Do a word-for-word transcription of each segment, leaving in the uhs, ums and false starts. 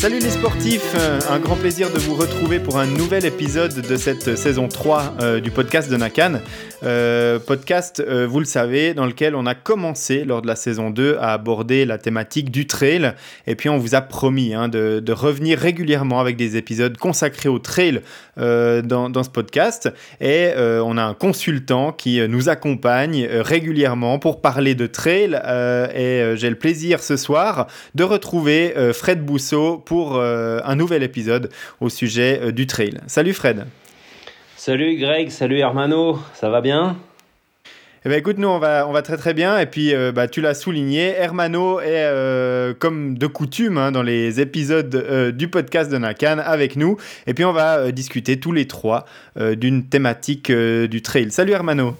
Salut les sportifs, un grand plaisir de vous retrouver pour un nouvel épisode de cette saison trois euh, du podcast de Nakan. Euh, podcast, euh, vous le savez, dans lequel on a commencé lors de la saison deux à aborder la thématique du trail. Et puis on vous a promis hein, de, de revenir régulièrement avec des épisodes consacrés au trail euh, dans, dans ce podcast. Et euh, on a un consultant qui nous accompagne euh, régulièrement pour parler de trail. Euh, et euh, j'ai le plaisir ce soir de retrouver euh, Fred Bousseau pour euh, un nouvel épisode au sujet euh, du trail. Salut Fred. Salut Greg, salut Hermano, ça va bien ? Eh ben écoute, nous on va, on va très très bien et puis euh, bah, tu l'as souligné, Hermano est euh, comme de coutume hein, dans les épisodes euh, du podcast de Nakan avec nous et puis on va euh, discuter tous les trois euh, d'une thématique euh, du trail. Salut Hermano.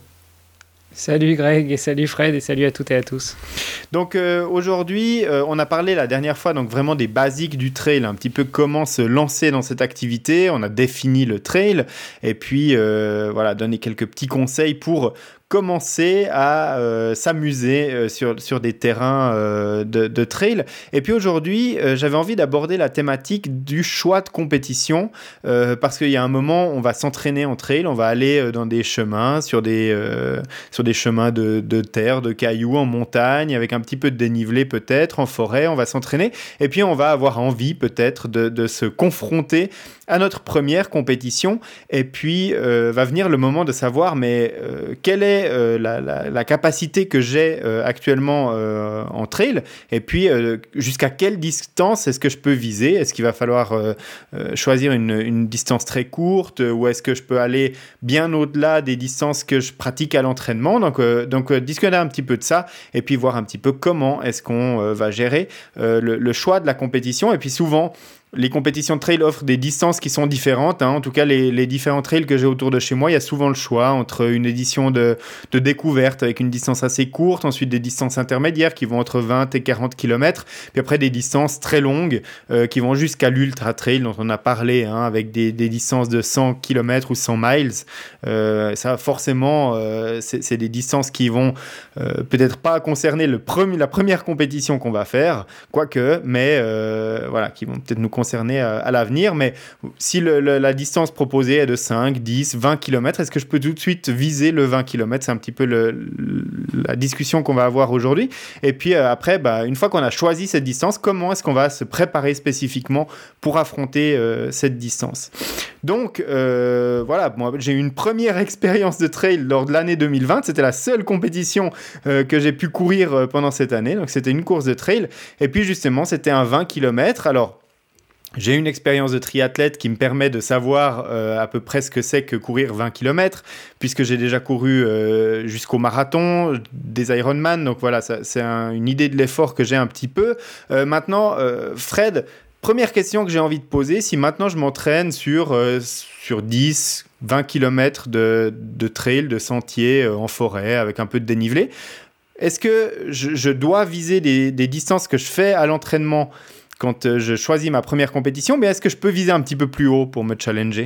Salut Greg et salut Fred et salut à toutes et à tous. Donc euh, aujourd'hui, euh, on a parlé la dernière fois donc vraiment des basiques du trail, un petit peu comment se lancer dans cette activité. On a défini le trail et puis euh, voilà, donné quelques petits conseils pour commencer à euh, s'amuser euh, sur, sur des terrains euh, de, de trail. Et puis aujourd'hui, euh, j'avais envie d'aborder la thématique du choix de compétition euh, parce qu'il y a un moment, on va s'entraîner en trail, on va aller euh, dans des chemins, sur des, euh, sur des chemins de, de terre, de cailloux, en montagne, avec un petit peu de dénivelé peut-être, en forêt, on va s'entraîner. Et puis on va avoir envie peut-être de, de se confronter à notre première compétition. Et puis euh, va venir le moment de savoir, mais euh, quelle est Euh, la, la, la capacité que j'ai euh, actuellement euh, en trail et puis euh, jusqu'à quelle distance est-ce que je peux viser, est-ce qu'il va falloir euh, euh, choisir une, une distance très courte euh, ou est-ce que je peux aller bien au-delà des distances que je pratique à l'entraînement, donc, euh, donc euh, discuter un petit peu de ça et puis voir un petit peu comment est-ce qu'on euh, va gérer euh, le, le choix de la compétition. Et puis souvent les compétitions de trail offrent des distances qui sont différentes. Hein. En tout cas, les, les différents trails que j'ai autour de chez moi, il y a souvent le choix entre une édition de, de découverte avec une distance assez courte, ensuite des distances intermédiaires qui vont entre vingt et quarante kilomètres, puis après des distances très longues euh, qui vont jusqu'à l'ultra trail dont on a parlé, hein, avec des, des distances de cent kilomètres ou cent miles. Euh, ça, forcément, euh, c'est, c'est des distances qui vont euh, peut-être pas concerner le premier, la première compétition qu'on va faire, quoique, mais euh, voilà, qui vont peut-être nous concerné à, à l'avenir, mais si le, le, la distance proposée est de cinq, dix, vingt kilomètres, est-ce que je peux tout de suite viser le vingt kilomètres? C'est un petit peu le, le, la discussion qu'on va avoir aujourd'hui. Et puis euh, après, bah, une fois qu'on a choisi cette distance, comment est-ce qu'on va se préparer spécifiquement pour affronter euh, cette distance? Donc euh, voilà, moi j'ai eu une première expérience de trail lors de l'année deux mille vingt, c'était la seule compétition euh, que j'ai pu courir euh, pendant cette année, donc c'était une course de trail, et puis justement c'était un vingt kilomètres. Alors j'ai une expérience de triathlète qui me permet de savoir euh, à peu près ce que c'est que courir vingt kilomètres, puisque j'ai déjà couru euh, jusqu'au marathon, des Ironman, donc voilà, ça, c'est un, une idée de l'effort que j'ai un petit peu. Euh, maintenant, euh, Fred, première question que j'ai envie de poser, si maintenant je m'entraîne sur, euh, sur dix, vingt kilomètres de, de trail, de sentiers euh, en forêt, avec un peu de dénivelé, est-ce que je, je dois viser des, des distances que je fais à l'entraînement quand je choisis ma première compétition, mais est-ce que je peux viser un petit peu plus haut pour me challenger?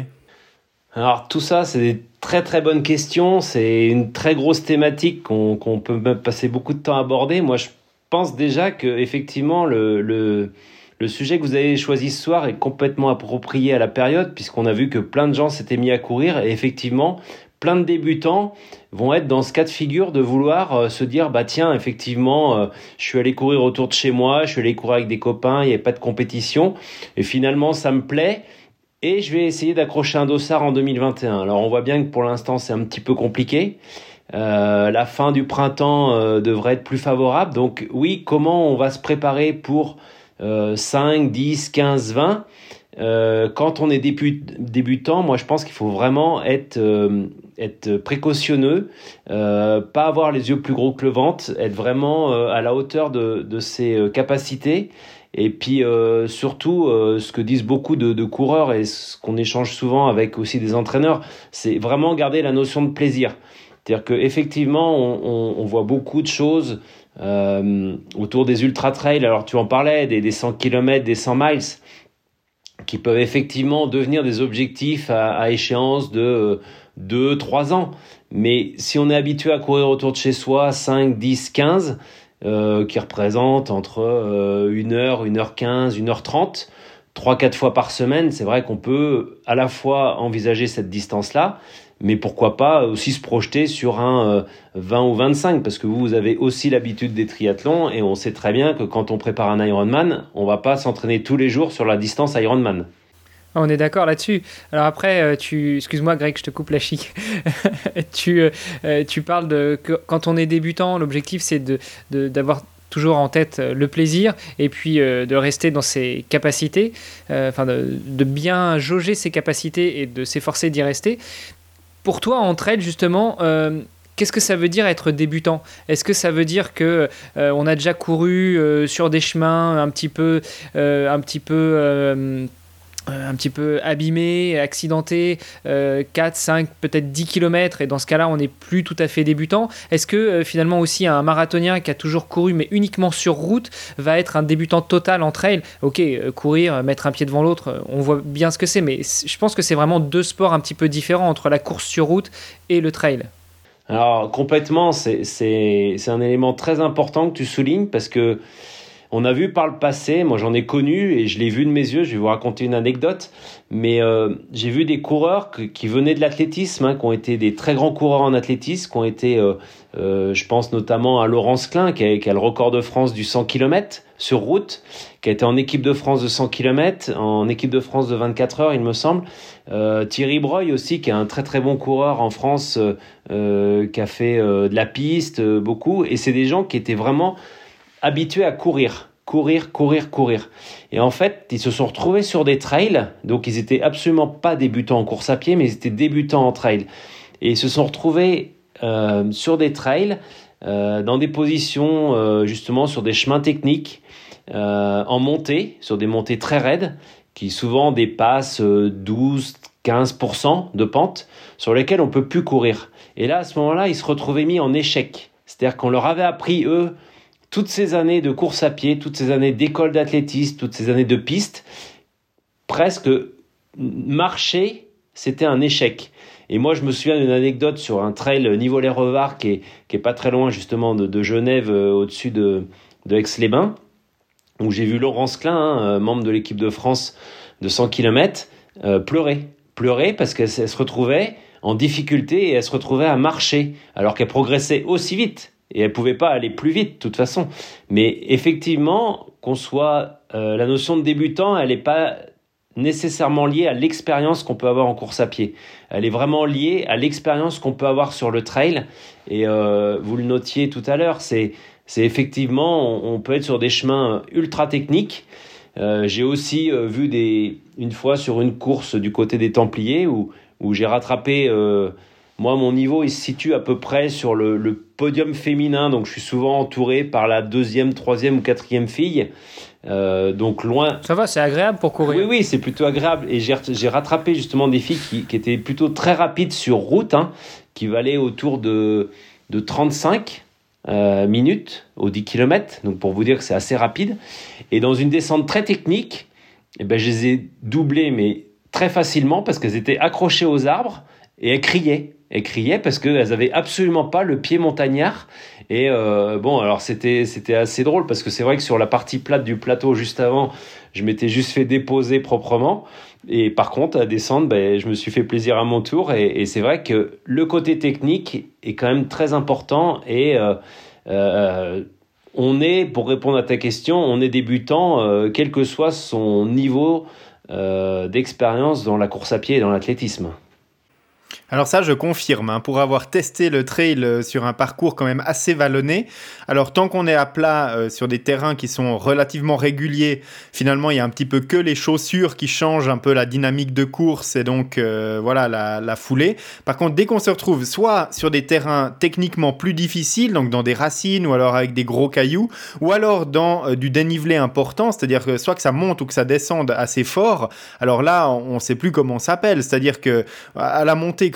Alors tout ça, c'est des très très bonnes questions. C'est une très grosse thématique qu'on, qu'on peut même passer beaucoup de temps à aborder. Moi, je pense déjà que effectivement le, le, le sujet que vous avez choisi ce soir est complètement approprié à la période, puisqu'on a vu que plein de gens s'étaient mis à courir et effectivement, plein de débutants vont être dans ce cas de figure de vouloir euh, se dire bah tiens effectivement euh, je suis allé courir autour de chez moi, je suis allé courir avec des copains, il n'y avait pas de compétition et finalement ça me plaît et je vais essayer d'accrocher un dossard en deux mille vingt et un. Alors on voit bien que pour l'instant c'est un petit peu compliqué. Euh, la fin du printemps euh, devrait être plus favorable, donc oui, comment on va se préparer pour euh, cinq, dix, quinze, vingt Euh, quand on est début, débutant, moi je pense qu'il faut vraiment être, euh, être précautionneux, euh, pas avoir les yeux plus gros que le ventre, être vraiment euh, à la hauteur de, de ses euh, capacités. Et puis euh, surtout, euh, ce que disent beaucoup de, de coureurs et ce qu'on échange souvent avec aussi des entraîneurs, c'est vraiment garder la notion de plaisir. C'est-à-dire qu'effectivement, on, on, on voit beaucoup de choses euh, autour des ultra-trails. Alors tu en parlais, des, des cent kilomètres, des cent miles, qui peuvent effectivement devenir des objectifs à, à échéance de deux, trois ans. Mais si on est habitué à courir autour de chez soi cinq, dix, quinze, euh, qui représentent entre euh, une heure, une heure quinze, une heure trente, trois quatre fois par semaine, c'est vrai qu'on peut à la fois envisager cette distance-là, mais pourquoi pas aussi se projeter sur un euh, vingt ou vingt-cinq, parce que vous, vous avez aussi l'habitude des triathlons, et on sait très bien que quand on prépare un Ironman, on va pas s'entraîner tous les jours sur la distance Ironman. On est d'accord là-dessus. Alors après, tu, excuse-moi Greg, je te coupe la chic. tu, euh, tu parles de que quand on est débutant, l'objectif c'est de, de, d'avoir toujours en tête le plaisir et puis euh, de rester dans ses capacités, euh, enfin de, de bien jauger ses capacités et de s'efforcer d'y rester. Pour toi, en trail, justement, euh, qu'est-ce que ça veut dire être débutant ? Est-ce que ça veut dire que euh, on a déjà couru euh, sur des chemins un petit peu, euh, un petit peu, euh, un petit peu abîmés, accidentés, euh, quatre, cinq, peut-être dix kilomètres, et dans ce cas-là, on n'est plus tout à fait débutant ? Est-ce que euh, finalement aussi un marathonien qui a toujours couru, mais uniquement sur route, va être un débutant total en trail ? Ok, euh, courir, mettre un pied devant l'autre, euh, on voit bien ce que c'est, mais je pense que c'est vraiment deux sports un petit peu différents entre la course sur route et le trail. Alors complètement, c'est, c'est, c'est un élément très important que tu soulignes, parce que on a vu par le passé, moi j'en ai connu et je l'ai vu de mes yeux, je vais vous raconter une anecdote, mais euh, j'ai vu des coureurs que, qui venaient de l'athlétisme, hein, qui ont été des très grands coureurs en athlétisme, qui ont été, euh, euh, je pense notamment à Laurence Klein, qui a, qui a le record de France du cent kilomètres sur route, qui a été en équipe de France de cent kilomètres, en équipe de France de vingt-quatre heures il me semble, euh, Thierry Breuil aussi, qui est un très très bon coureur en France, euh, euh, qui a fait euh, de la piste, euh, beaucoup, et c'est des gens qui étaient vraiment habitués à courir, courir, courir, courir. Et en fait, ils se sont retrouvés sur des trails, donc ils étaient absolument pas débutants en course à pied, mais ils étaient débutants en trail. Et ils se sont retrouvés euh, sur des trails, euh, dans des positions, euh, justement, sur des chemins techniques, euh, en montée, sur des montées très raides, qui souvent dépassent euh, douze à quinze pour cent de pente, sur lesquelles on peut plus courir. Et là, à ce moment-là, ils se retrouvaient mis en échec. C'est-à-dire qu'on leur avait appris, eux, toutes ces années de course à pied, toutes ces années d'école d'athlétisme, toutes ces années de piste, presque marcher, c'était un échec. Et moi, je me souviens d'une anecdote sur un trail Nivolet-Revard qui est, qui est pas très loin justement de, de Genève, euh, au-dessus de, de Aix-les-Bains, où j'ai vu Laurence Klein, hein, membre de l'équipe de France de cent kilomètres, euh, pleurer. Pleurer parce qu'elle elle se retrouvait en difficulté et elle se retrouvait à marcher, alors qu'elle progressait aussi vite. Et elle pouvait pas aller plus vite, de toute façon. Mais effectivement, qu'on soit euh, la notion de débutant, elle n'est pas nécessairement liée à l'expérience qu'on peut avoir en course à pied. Elle est vraiment liée à l'expérience qu'on peut avoir sur le trail. Et euh, vous le notiez tout à l'heure, c'est, c'est effectivement, on, on peut être sur des chemins ultra techniques. Euh, j'ai aussi euh, vu des, une fois sur une course du côté des Templiers où, où j'ai rattrapé... Euh, Moi, mon niveau, il se situe à peu près sur le, le podium féminin, donc je suis souvent entouré par la deuxième, troisième ou quatrième fille, euh, donc loin. Ça va, c'est agréable pour courir. Oui, oui, c'est plutôt agréable. Et j'ai, j'ai rattrapé justement des filles qui, qui étaient plutôt très rapides sur route, hein, qui valaient autour de, de trente-cinq euh, minutes aux dix kilomètres, donc pour vous dire que c'est assez rapide. Et dans une descente très technique, eh ben, je les ai doublées, mais très facilement, parce qu'elles étaient accrochées aux arbres et elles criaient. Elles criaient parce qu'elles avaient absolument pas le pied montagnard. Et euh, bon, alors c'était, c'était assez drôle parce que c'est vrai que sur la partie plate du plateau juste avant, je m'étais juste fait déposer proprement. Et par contre, à descendre, ben, je me suis fait plaisir à mon tour. Et, et c'est vrai que le côté technique est quand même très important. Et euh, euh, on est, pour répondre à ta question, on est débutant, euh, quel que soit son niveau euh, d'expérience dans la course à pied et dans l'athlétisme. Alors ça, je confirme, hein, pour avoir testé le trail euh, sur un parcours quand même assez vallonné. Alors tant qu'on est à plat euh, sur des terrains qui sont relativement réguliers, finalement il y a un petit peu que les chaussures qui changent un peu la dynamique de course et donc euh, voilà la, la foulée. Par contre, dès qu'on se retrouve soit sur des terrains techniquement plus difficiles, donc dans des racines ou alors avec des gros cailloux, ou alors dans euh, du dénivelé important, c'est-à-dire que soit que ça monte ou que ça descende assez fort, alors là on ne sait plus comment on s'appelle, c'est-à-dire que à la montée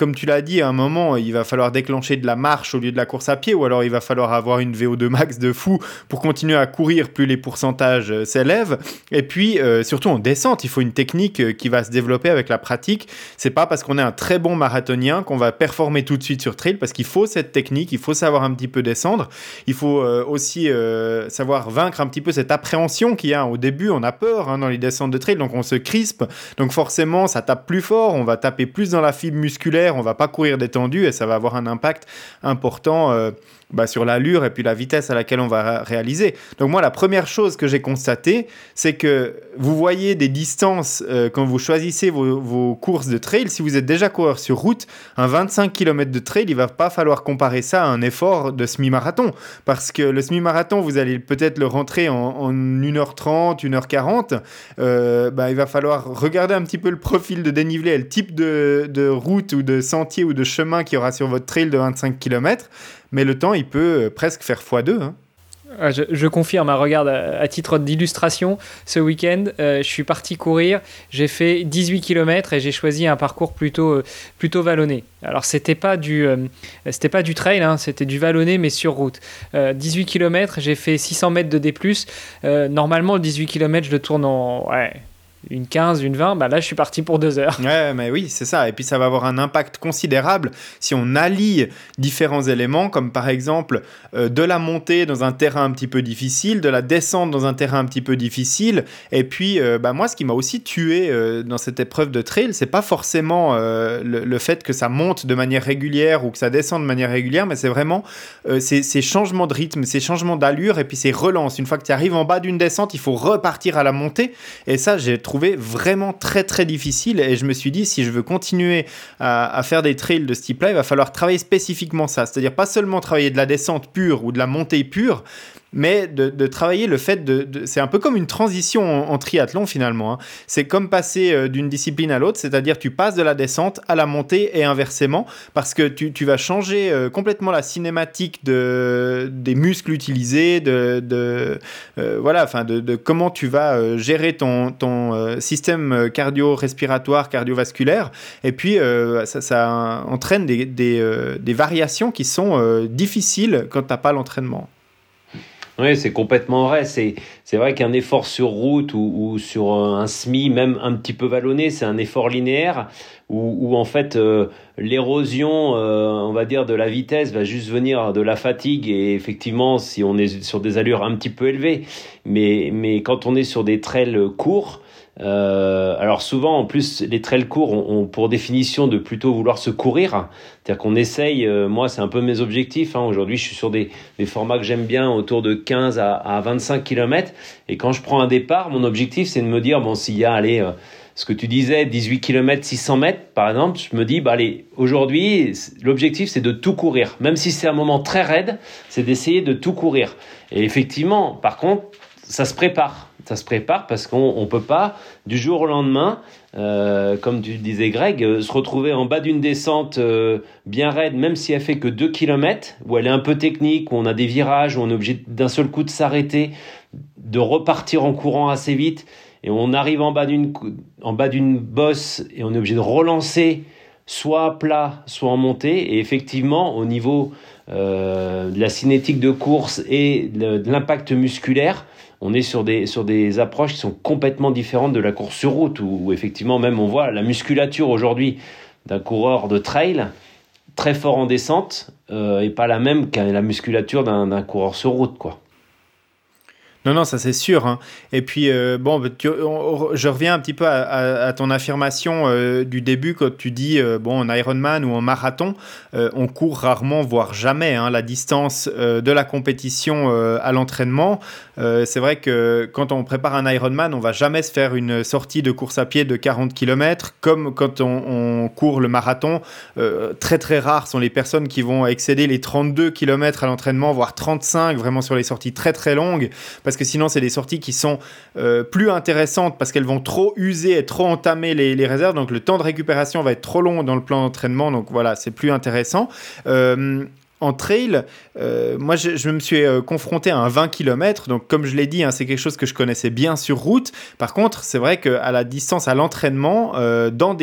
comme tu l'as dit, à un moment, il va falloir déclencher de la marche au lieu de la course à pied, ou alors il va falloir avoir une V O deux max de fou pour continuer à courir, plus les pourcentages euh, s'élèvent. Et puis, euh, surtout en descente, il faut une technique euh, qui va se développer avec la pratique. C'est pas parce qu'on est un très bon marathonien qu'on va performer tout de suite sur trail, parce qu'il faut cette technique, il faut savoir un petit peu descendre. Il faut euh, aussi euh, savoir vaincre un petit peu cette appréhension qu'il y a au début. On a peur hein, dans les descentes de trail, donc on se crispe. Donc forcément, ça tape plus fort, on va taper plus dans la fibre musculaire, on va pas courir détendu et ça va avoir un impact important euh, bah, sur l'allure et puis la vitesse à laquelle on va réaliser. Donc moi, la première chose que j'ai constatée, c'est que vous voyez des distances euh, quand vous choisissez vos, vos courses de trail. Si vous êtes déjà coureur sur route, un vingt-cinq kilomètres de trail, il va pas falloir comparer ça à un effort de semi-marathon. Parce que le semi-marathon, vous allez peut-être le rentrer en, en une heure trente, une heure quarante. Euh, bah, il va falloir regarder un petit peu le profil de dénivelé et le type de, de route ou de sentier ou de chemin qu'il y aura sur votre trail de vingt-cinq kilomètres. Mais le temps, il peut presque faire fois deux. Hein. Ah, je, je confirme, hein, regarde, à, à titre d'illustration, ce week-end, euh, je suis parti courir, j'ai fait dix-huit kilomètres et j'ai choisi un parcours plutôt, euh, plutôt vallonné. Alors, c'était pas du, euh, c'était pas du trail, hein, c'était du vallonné, mais sur route. Euh, dix-huit kilomètres, j'ai fait six cents mètres de D plus. Euh, normalement, le dix-huit kilomètres, je le tourne en... Ouais, une quinze, une vingt, bah là je suis parti pour deux heures. Ouais, mais oui, c'est ça. Et puis ça va avoir un impact considérable si on allie différents éléments, comme par exemple euh, de la montée dans un terrain un petit peu difficile, de la descente dans un terrain un petit peu difficile. Et puis, euh, bah, moi, ce qui m'a aussi tué euh, dans cette épreuve de trail, c'est pas forcément euh, le, le fait que ça monte de manière régulière ou que ça descend de manière régulière, mais c'est vraiment euh, ces, ces changements de rythme, ces changements d'allure et puis ces relances. Une fois que tu arrives en bas d'une descente, il faut repartir à la montée. Et ça, j'ai trouvé vraiment très très difficile et je me suis dit si je veux continuer à, à faire des trails de ce type là il va falloir travailler spécifiquement ça, c'est-à-dire pas seulement travailler de la descente pure ou de la montée pure, mais de, de travailler le fait de, de... C'est un peu comme une transition en, en triathlon finalement. Hein. C'est comme passer euh, d'une discipline à l'autre, c'est-à-dire tu passes de la descente à la montée et inversement, parce que tu, tu vas changer euh, complètement la cinématique de, des muscles utilisés, de, de, euh, voilà, enfin de, de comment tu vas euh, gérer ton, ton euh, système cardio-respiratoire, cardiovasculaire, et puis euh, ça, ça entraîne des, des, euh, des variations qui sont euh, difficiles quand tu n'as pas l'entraînement. Oui, c'est complètement vrai. C'est, c'est vrai qu'un effort sur route ou, ou sur un semi, même un petit peu vallonné, c'est un effort linéaire où, où en fait euh, l'érosion, euh, on va dire, de la vitesse va juste venir de la fatigue et effectivement, si on est sur des allures un petit peu élevées, mais, mais quand on est sur des trails courts, Euh, alors souvent, en plus, les trails courts ont, ont pour définition de plutôt vouloir se courir. C'est-à-dire qu'on essaye, euh, moi c'est un peu mes objectifs, hein. Aujourd'hui je suis sur des, des formats que j'aime bien, autour de quinze à, à vingt-cinq kilomètres. Et quand je prends un départ, mon objectif c'est de me dire, bon s'il y a, allez, euh, ce que tu disais, dix-huit kilomètres, six cents mètres par exemple, je me dis, bah allez, aujourd'hui l'objectif c'est de tout courir. Même si c'est un moment très raide, c'est d'essayer de tout courir. Et effectivement, par contre, ça se prépare. Ça se prépare parce qu'on ne peut pas, du jour au lendemain, euh, comme tu disais Greg, euh, se retrouver en bas d'une descente euh, bien raide, même si elle fait que deux kilomètres, où elle est un peu technique, où on a des virages, où on est obligé d'un seul coup de s'arrêter, de repartir en courant assez vite, et on arrive en bas d'une, en bas d'une bosse et on est obligé de relancer soit à plat, soit en montée. Et effectivement, au niveau euh, de la cinétique de course et de, de l'impact musculaire, on est sur des, sur des approches qui sont complètement différentes de la course sur route, où, où effectivement même on voit la musculature aujourd'hui d'un coureur de trail très fort en descente euh, et pas la même que la musculature d'un, d'un coureur sur route, quoi. Non, non, ça c'est sûr. Hein. Et puis, euh, bon, tu, on, je reviens un petit peu à, à, à ton affirmation euh, du début quand tu dis, euh, bon, en Ironman ou en marathon, euh, on court rarement, voire jamais, hein, la distance euh, de la compétition euh, à l'entraînement. Euh, c'est vrai que quand on prépare un Ironman, on va jamais se faire une sortie de course à pied de quarante kilomètres, comme quand on, on court le marathon. Euh, très, très rares sont les personnes qui vont excéder les trente-deux kilomètres à l'entraînement, voire trente-cinq, vraiment sur les sorties très, très longues. Parce que sinon, c'est des sorties qui sont euh, plus intéressantes parce qu'elles vont trop user et trop entamer les, les réserves. Donc, le temps de récupération va être trop long dans le plan d'entraînement. Donc, voilà, c'est plus intéressant. Euh, en trail, euh, moi, je, je me suis euh, confronté à un vingt kilomètres. Donc, comme je l'ai dit, hein, c'est quelque chose que je connaissais bien sur route. Par contre, c'est vrai qu'à la distance, à l'entraînement, euh, dans des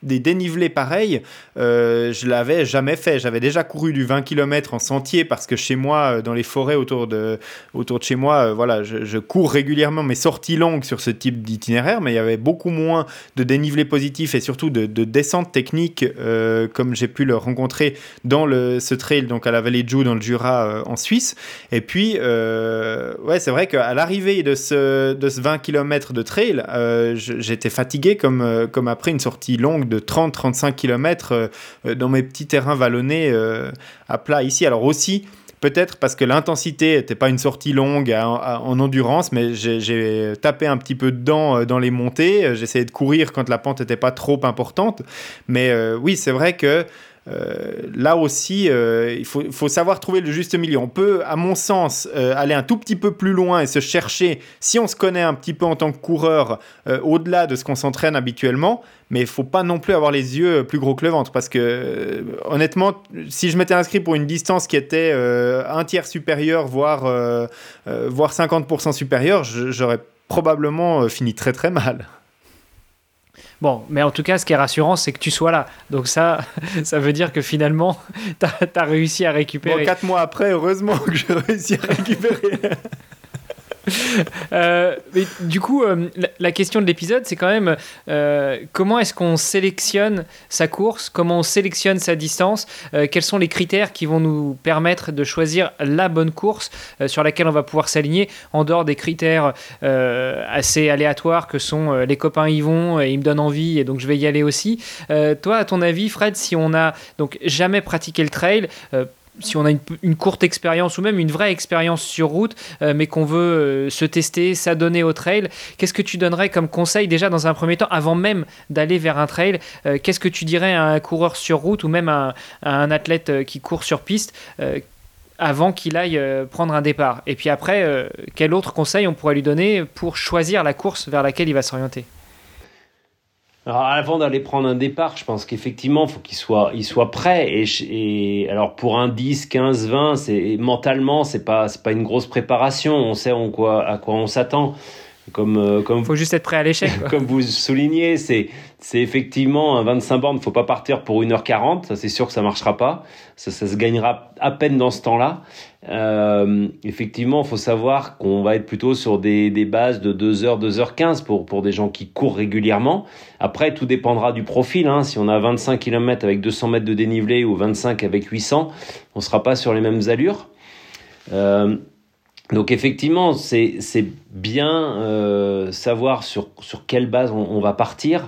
des dénivelés pareils, euh, je l'avais jamais fait. J'avais déjà couru du vingt kilomètres en sentier parce que chez moi, dans les forêts autour de, autour de chez moi, euh, voilà, je, je cours régulièrement mes sorties longues sur ce type d'itinéraire, mais il y avait beaucoup moins de dénivelés positifs et surtout de, de descentes techniques euh, comme j'ai pu le rencontrer dans le, ce trail, donc à la vallée de Joux dans le Jura euh, en Suisse. Et puis, euh, ouais, c'est vrai qu'à l'arrivée de ce, de ce vingt kilomètres de trail, euh, j'étais fatigué comme, euh, comme après une sortie longue de trente à trente-cinq kilomètres euh, dans mes petits terrains vallonnés euh, à plat ici. Alors aussi, peut-être parce que l'intensité n'était pas une sortie longue à, à, en endurance, mais j'ai, j'ai tapé un petit peu dedans euh, dans les montées. J'essayais de courir quand la pente n'était pas trop importante. Mais euh, oui, c'est vrai que Euh, là aussi, euh, il faut, faut savoir trouver le juste milieu. On peut, à mon sens, euh, aller un tout petit peu plus loin et se chercher, si on se connaît un petit peu en tant que coureur, euh, au-delà de ce qu'on s'entraîne habituellement, mais il ne faut pas non plus avoir les yeux plus gros que le ventre, parce que, euh, honnêtement, si je m'étais inscrit pour une distance qui était euh, un tiers supérieure, voire, euh, euh, voire cinquante pour cent supérieure, j'aurais probablement euh, fini très très mal. Bon, mais en tout cas, ce qui est rassurant, c'est que tu sois là. Donc ça, ça veut dire que finalement, tu as réussi à récupérer. Bon, quatre mois après, heureusement que j'ai réussi à récupérer. euh, mais du coup, euh, la, la question de l'épisode, c'est quand même euh, comment est-ce qu'on sélectionne sa course, comment on sélectionne sa distance, euh, quels sont les critères qui vont nous permettre de choisir la bonne course euh, sur laquelle on va pouvoir s'aligner, en dehors des critères euh, assez aléatoires que sont euh, les copains y vont et ils me donnent envie et donc je vais y aller aussi. Euh, toi, à ton avis, Fred, si on a donc jamais pratiqué le trail, euh, si on a une, une courte expérience ou même une vraie expérience sur route, euh, mais qu'on veut euh, se tester, s'adonner au trail, qu'est-ce que tu donnerais comme conseil déjà dans un premier temps, avant même d'aller vers un trail, euh, qu'est-ce que tu dirais à un coureur sur route ou même à, à un athlète euh, qui court sur piste euh, avant qu'il aille euh, prendre un départ? Et puis après, euh, quel autre conseil on pourrait lui donner pour choisir la course vers laquelle il va s'orienter? Alors, avant d'aller prendre un départ, je pense qu'effectivement, il faut qu'il soit, il soit prêt. Et, et alors, pour un dix, quinze, vingt, c'est, mentalement, c'est pas, c'est pas une grosse préparation. On sait en quoi, à quoi on s'attend. Comme, euh, comme, faut juste être prêt à l'échec, quoi. Comme vous soulignez, c'est, c'est effectivement un vingt-cinq bornes. Faut pas partir pour une heure quarante. Ça, c'est sûr que ça marchera pas. Ça, ça se gagnera à peine dans ce temps-là. Euh, effectivement, faut savoir qu'on va être plutôt sur des, des bases de deux heures, deux heures quinze pour, pour des gens qui courent régulièrement. Après, tout dépendra du profil, hein. Si on a vingt-cinq kilomètres avec deux cents mètres de dénivelé ou vingt-cinq avec huit cents, on sera pas sur les mêmes allures. Euh, Donc effectivement, c'est c'est bien euh, savoir sur sur quelle base on, on va partir.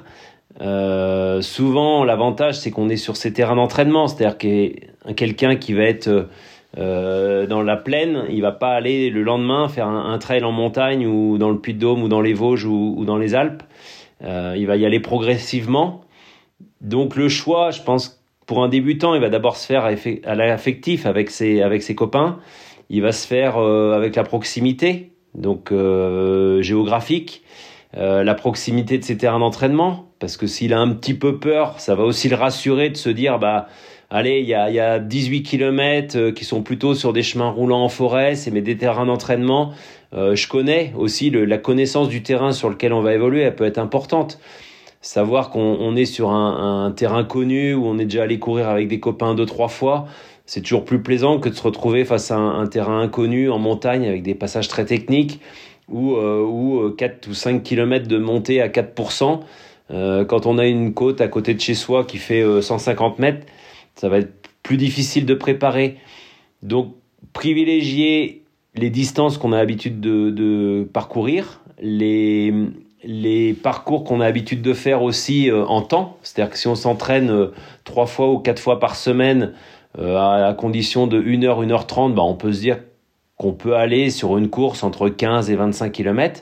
Euh, souvent, l'avantage, c'est qu'on est sur ces terrains d'entraînement, c'est-à-dire que quelqu'un qui va être euh, dans la plaine, il va pas aller le lendemain faire un, un trail en montagne ou dans le Puy-de-Dôme ou dans les Vosges ou, ou dans les Alpes. Euh, il va y aller progressivement. Donc le choix, je pense, pour un débutant, il va d'abord se faire à, effet, à l'affectif avec ses avec ses copains. Il va se faire euh, avec la proximité, donc euh, géographique, euh, la proximité de ses terrains d'entraînement, parce que s'il a un petit peu peur, ça va aussi le rassurer de se dire, bah, allez, il y a, y a dix-huit kilomètres euh, qui sont plutôt sur des chemins roulants en forêt, c'est mes des terrains d'entraînement. Euh, je connais aussi le, la connaissance du terrain sur lequel on va évoluer, elle peut être importante. Savoir qu'on on est sur un, un terrain connu, où on est déjà allé courir avec des copains deux, trois fois, c'est toujours plus plaisant que de se retrouver face à un, un terrain inconnu en montagne avec des passages très techniques ou, euh, ou quatre ou cinq kilomètres de montée à quatre pour cent. Euh, quand on a une côte à côté de chez soi qui fait euh, cent cinquante mètres, ça va être plus difficile de préparer. Donc, privilégier les distances qu'on a l'habitude de, de parcourir, les, les parcours qu'on a l'habitude de faire aussi euh, en temps. C'est-à-dire que si on s'entraîne euh, trois fois ou quatre fois par semaine, Euh, à condition de une heure, une heure trente, bah, on peut se dire qu'on peut aller sur une course entre quinze et vingt-cinq kilomètres.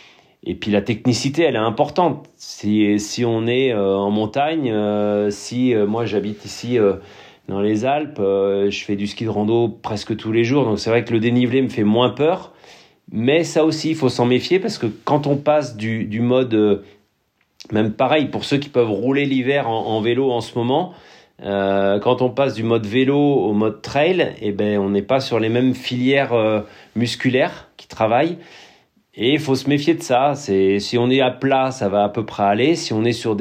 Et puis la technicité, elle est importante. Si, si on est euh, en montagne, euh, si euh, moi j'habite ici euh, dans les Alpes, euh, je fais du ski de rando presque tous les jours, donc c'est vrai que le dénivelé me fait moins peur. Mais ça aussi, il faut s'en méfier, parce que quand on passe du, du mode, euh, même pareil, pour ceux qui peuvent rouler l'hiver en, en vélo en ce moment, Euh, quand on passe du mode vélo au mode trail, eh ben, on n'est pas sur les mêmes filières euh, musculaires qui travaillent. Et il faut se méfier de ça. C'est, si on est à plat, ça va à peu près aller. Si on est sur des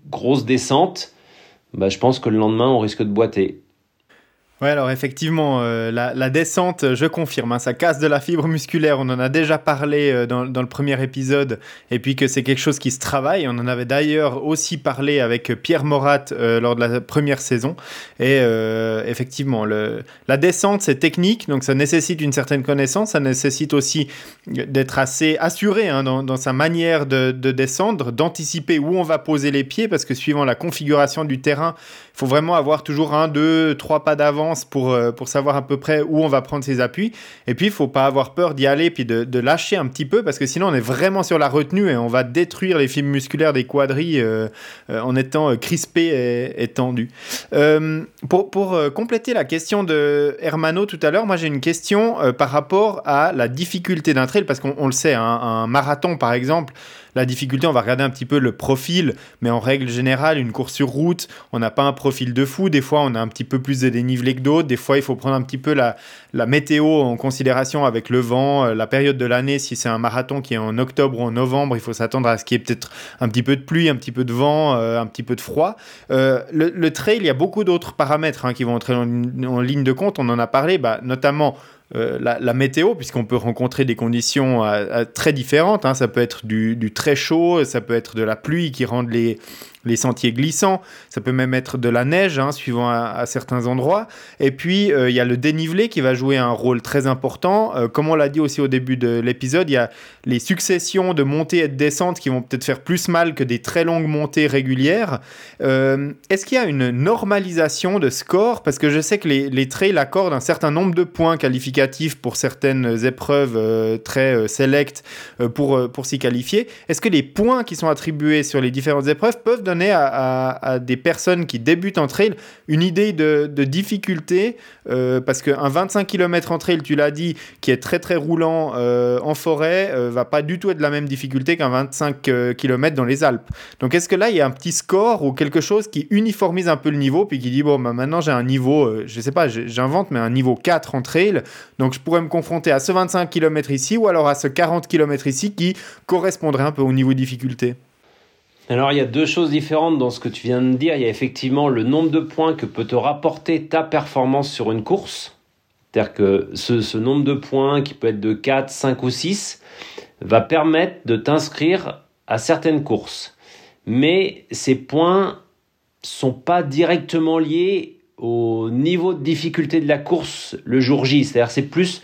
grosse descente, bah, je pense que le lendemain, on risque de boiter. Ouais, alors effectivement, euh, la, la descente, je confirme, hein, ça casse de la fibre musculaire. On en a déjà parlé euh, dans, dans le premier épisode, et puis que c'est quelque chose qui se travaille. On en avait d'ailleurs aussi parlé avec Pierre Morat euh, lors de la première saison. Et euh, effectivement, le, la descente, c'est technique, donc ça nécessite une certaine connaissance. Ça nécessite aussi d'être assez assuré hein, dans, dans sa manière de, de descendre, d'anticiper où on va poser les pieds, parce que suivant la configuration du terrain, il faut vraiment avoir toujours un, deux, trois pas d'avance pour, euh, pour savoir à peu près où on va prendre ses appuis. Et puis, il ne faut pas avoir peur d'y aller puis de, de lâcher un petit peu parce que sinon, on est vraiment sur la retenue et on va détruire les fibres musculaires des quadris euh, euh, en étant crispé et, et tendu. Euh, pour pour euh, compléter la question de Hermano tout à l'heure, moi, j'ai une question euh, par rapport à la difficulté d'un trail parce qu'on on le sait, hein, un marathon, par exemple, la difficulté, on va regarder un petit peu le profil, mais en règle générale, une course sur route, on n'a pas un profil de fou. Des fois, on a un petit peu plus de dénivelé que d'autres. Des fois, il faut prendre un petit peu la, la météo en considération avec le vent, la période de l'année. Si c'est un marathon qui est en octobre ou en novembre, il faut s'attendre à ce qu'il y ait peut-être un petit peu de pluie, un petit peu de vent, euh, un petit peu de froid. Euh, le, le trail, il y a beaucoup d'autres paramètres hein, qui vont entrer en, en ligne de compte. On en a parlé, bah, notamment... Euh, la, la météo, puisqu'on peut rencontrer des conditions à, à très différentes. Hein. Ça peut être du, du très chaud, ça peut être de la pluie qui rend les, les sentiers glissants, ça peut même être de la neige, hein, suivant à, à certains endroits. Et puis, il euh, y a le dénivelé qui va jouer un rôle très important. Euh, comme on l'a dit aussi au début de l'épisode, il y a les successions de montées et de descentes qui vont peut-être faire plus mal que des très longues montées régulières. Euh, est-ce qu'il y a une normalisation de score ? Parce que je sais que les, les trails accordent un certain nombre de points qualificatifs pour certaines épreuves euh, très euh, sélectes euh, pour, euh, pour s'y qualifier. Est-ce que les points qui sont attribués sur les différentes épreuves peuvent donner à, à, à des personnes qui débutent en trail une idée de, de difficulté euh, parce qu'un vingt-cinq kilomètres en trail, tu l'as dit, qui est très très roulant euh, en forêt, euh, va pas du tout être de la même difficulté qu'un vingt-cinq kilomètres dans les Alpes. Donc est-ce que là, il y a un petit score ou quelque chose qui uniformise un peu le niveau puis qui dit, bon, bah, maintenant j'ai un niveau, euh, je sais pas, j'invente, mais un niveau quatre en trail, donc je pourrais me confronter à ce vingt-cinq kilomètres ici ou alors à ce quarante kilomètres ici qui correspondrait un peu au niveau de difficulté. Alors il y a deux choses différentes dans ce que tu viens de dire. Il y a effectivement le nombre de points que peut te rapporter ta performance sur une course. C'est-à-dire que ce, ce nombre de points qui peut être de quatre, cinq ou six va permettre de t'inscrire à certaines courses. Mais ces points sont pas directement liés au niveau de difficulté de la course le jour J. C'est-à-dire c'est plus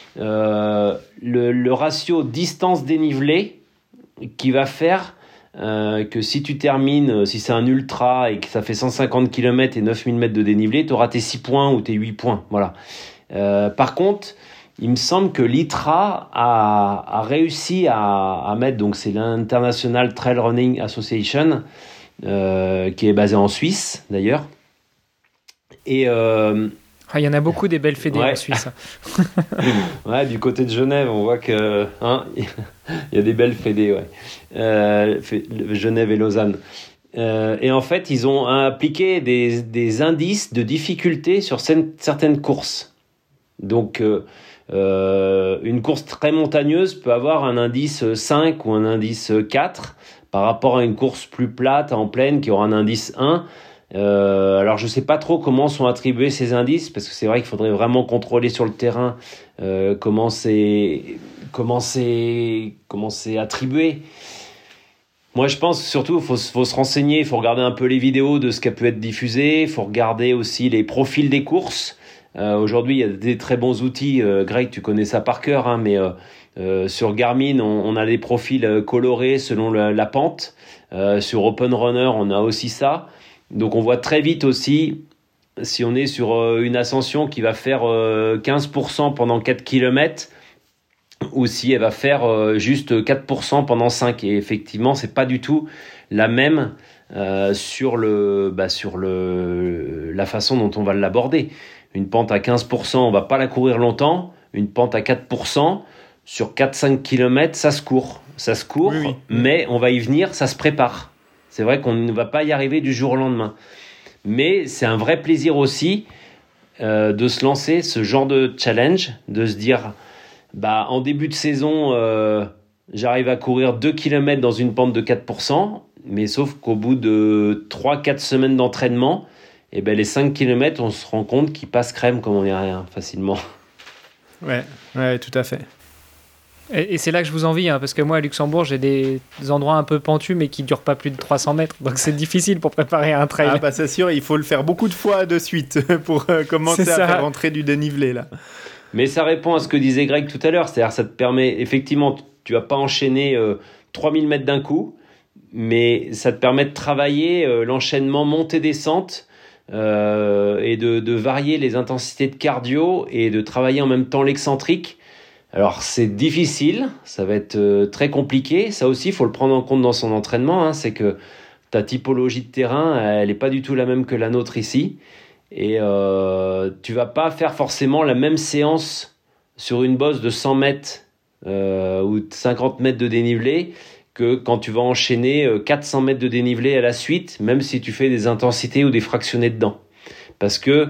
euh, le, le ratio distance-dénivelé qui va faire euh, que si tu termines, si c'est un ultra et que ça fait cent cinquante kilomètres et neuf mille mètres de dénivelé, tu auras tes six points ou tes huit points. Voilà. Euh, par contre, il me semble que l'I T R A a, a réussi à, à mettre, donc c'est l'International Trail Running Association, euh, qui est basée en Suisse d'ailleurs. Et euh, ah, il y en a beaucoup des belles fédés ouais. en Suisse. Ouais, du côté de Genève, on voit que hein, il y a des belles fédés, ouais. Euh, Genève et Lausanne. Euh, et en fait, ils ont appliqué des, des indices de difficulté sur certaines courses. Donc, euh, euh, une course très montagneuse peut avoir un indice cinq ou un indice quatre par rapport à une course plus plate en plaine qui aura un indice un. Euh, alors je sais pas trop comment sont attribués ces indices parce que c'est vrai qu'il faudrait vraiment contrôler sur le terrain euh, comment c'est comment c'est comment c'est attribué. Moi je pense surtout faut faut se renseigner, il faut regarder un peu les vidéos de ce qui a pu être diffusé, il faut regarder aussi les profils des courses. Euh, aujourd'hui il y a des très bons outils, euh, Greg tu connais ça par cœur hein, mais euh, euh, sur Garmin on, on a des profils colorés selon la, la pente. Euh, sur Open Runner on a aussi ça. Donc on voit très vite aussi si on est sur euh, une ascension qui va faire euh, quinze pour cent pendant quatre kilomètres ou si elle va faire euh, juste quatre pour cent pendant cinq. Et effectivement, c'est pas du tout la même euh, sur, le, bah, sur le, la façon dont on va l'aborder. Une pente à quinze pour cent, on va pas la courir longtemps. Une pente à quatre pour cent, sur quatre à cinq kilomètres, ça se court. Ça se court, oui, oui. Mais on va y venir, ça se prépare. C'est vrai qu'on ne va pas y arriver du jour au lendemain. Mais c'est un vrai plaisir aussi euh, de se lancer ce genre de challenge, de se dire, bah, en début de saison, euh, j'arrive à courir deux kilomètres dans une pente de quatre pour cent. mais sauf qu'au bout de trois quatre semaines d'entraînement, eh ben, les cinq kilomètres, on se rend compte qu'ils passent crème comme on dirait rien, facilement. Ouais, ouais, tout à fait. Et, et c'est là que je vous envie, hein, parce que moi, à Luxembourg, j'ai des, des endroits un peu pentus, mais qui ne durent pas plus de trois cents mètres. Donc, c'est difficile pour préparer un trail. Ah, bah, c'est sûr, il faut le faire beaucoup de fois de suite pour euh, commencer à faire rentrer du dénivelé, là. Mais ça répond à ce que disait Greg tout à l'heure. C'est-à-dire, ça te permet, effectivement, tu vas pas enchaîner euh, trois mille mètres d'un coup, mais ça te permet de travailler euh, l'enchaînement montée-descente euh, et de, de varier les intensités de cardio et de travailler en même temps l'excentrique. Alors, c'est difficile, ça va être euh, très compliqué. Ça aussi, il faut le prendre en compte dans son entraînement. Hein, c'est que ta typologie de terrain, elle n'est pas du tout la même que la nôtre ici. Et euh, tu vas pas faire forcément la même séance sur une bosse de cent mètres euh, ou de cinquante mètres de dénivelé que quand tu vas enchaîner quatre cents mètres de dénivelé à la suite, même si tu fais des intensités ou des fractionnés dedans. Parce que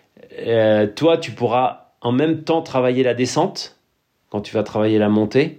euh, toi, tu pourras en même temps travailler la descente quand tu vas travailler la montée.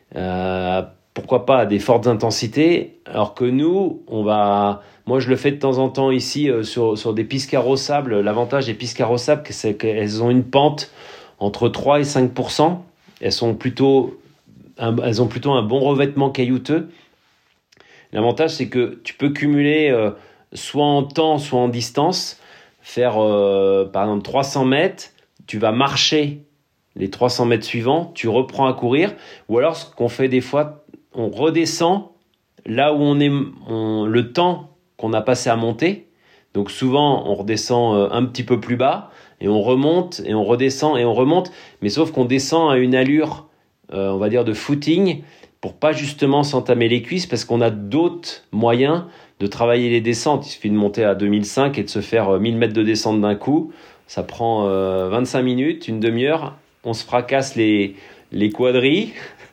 Euh, pourquoi pas à des fortes intensités, alors que nous, on va... Moi, je le fais de temps en temps ici euh, sur, sur des pistes carrossables. L'avantage des pistes carrossables, c'est qu'elles ont une pente entre trois et cinq pour cent. Elles, sont plutôt, un, elles ont plutôt un bon revêtement caillouteux. L'avantage, c'est que tu peux cumuler euh, soit en temps, soit en distance. Faire, euh, par exemple, trois cents mètres. Tu vas marcher les trois cents mètres suivants. Tu reprends à courir. Ou alors, ce qu'on fait des fois, on redescend là où on est, on, le temps qu'on a passé à monter. Donc souvent, on redescend un petit peu plus bas et on remonte et on redescend et on remonte. Mais sauf qu'on descend à une allure, euh, on va dire, de footing pour pas justement s'entamer les cuisses parce qu'on a d'autres moyens de travailler les descentes. Il suffit de monter à deux mille cinq et de se faire mille mètres de descente d'un coup. Ça prend euh, vingt-cinq minutes, une demi-heure. On se fracasse les, les quadrilles.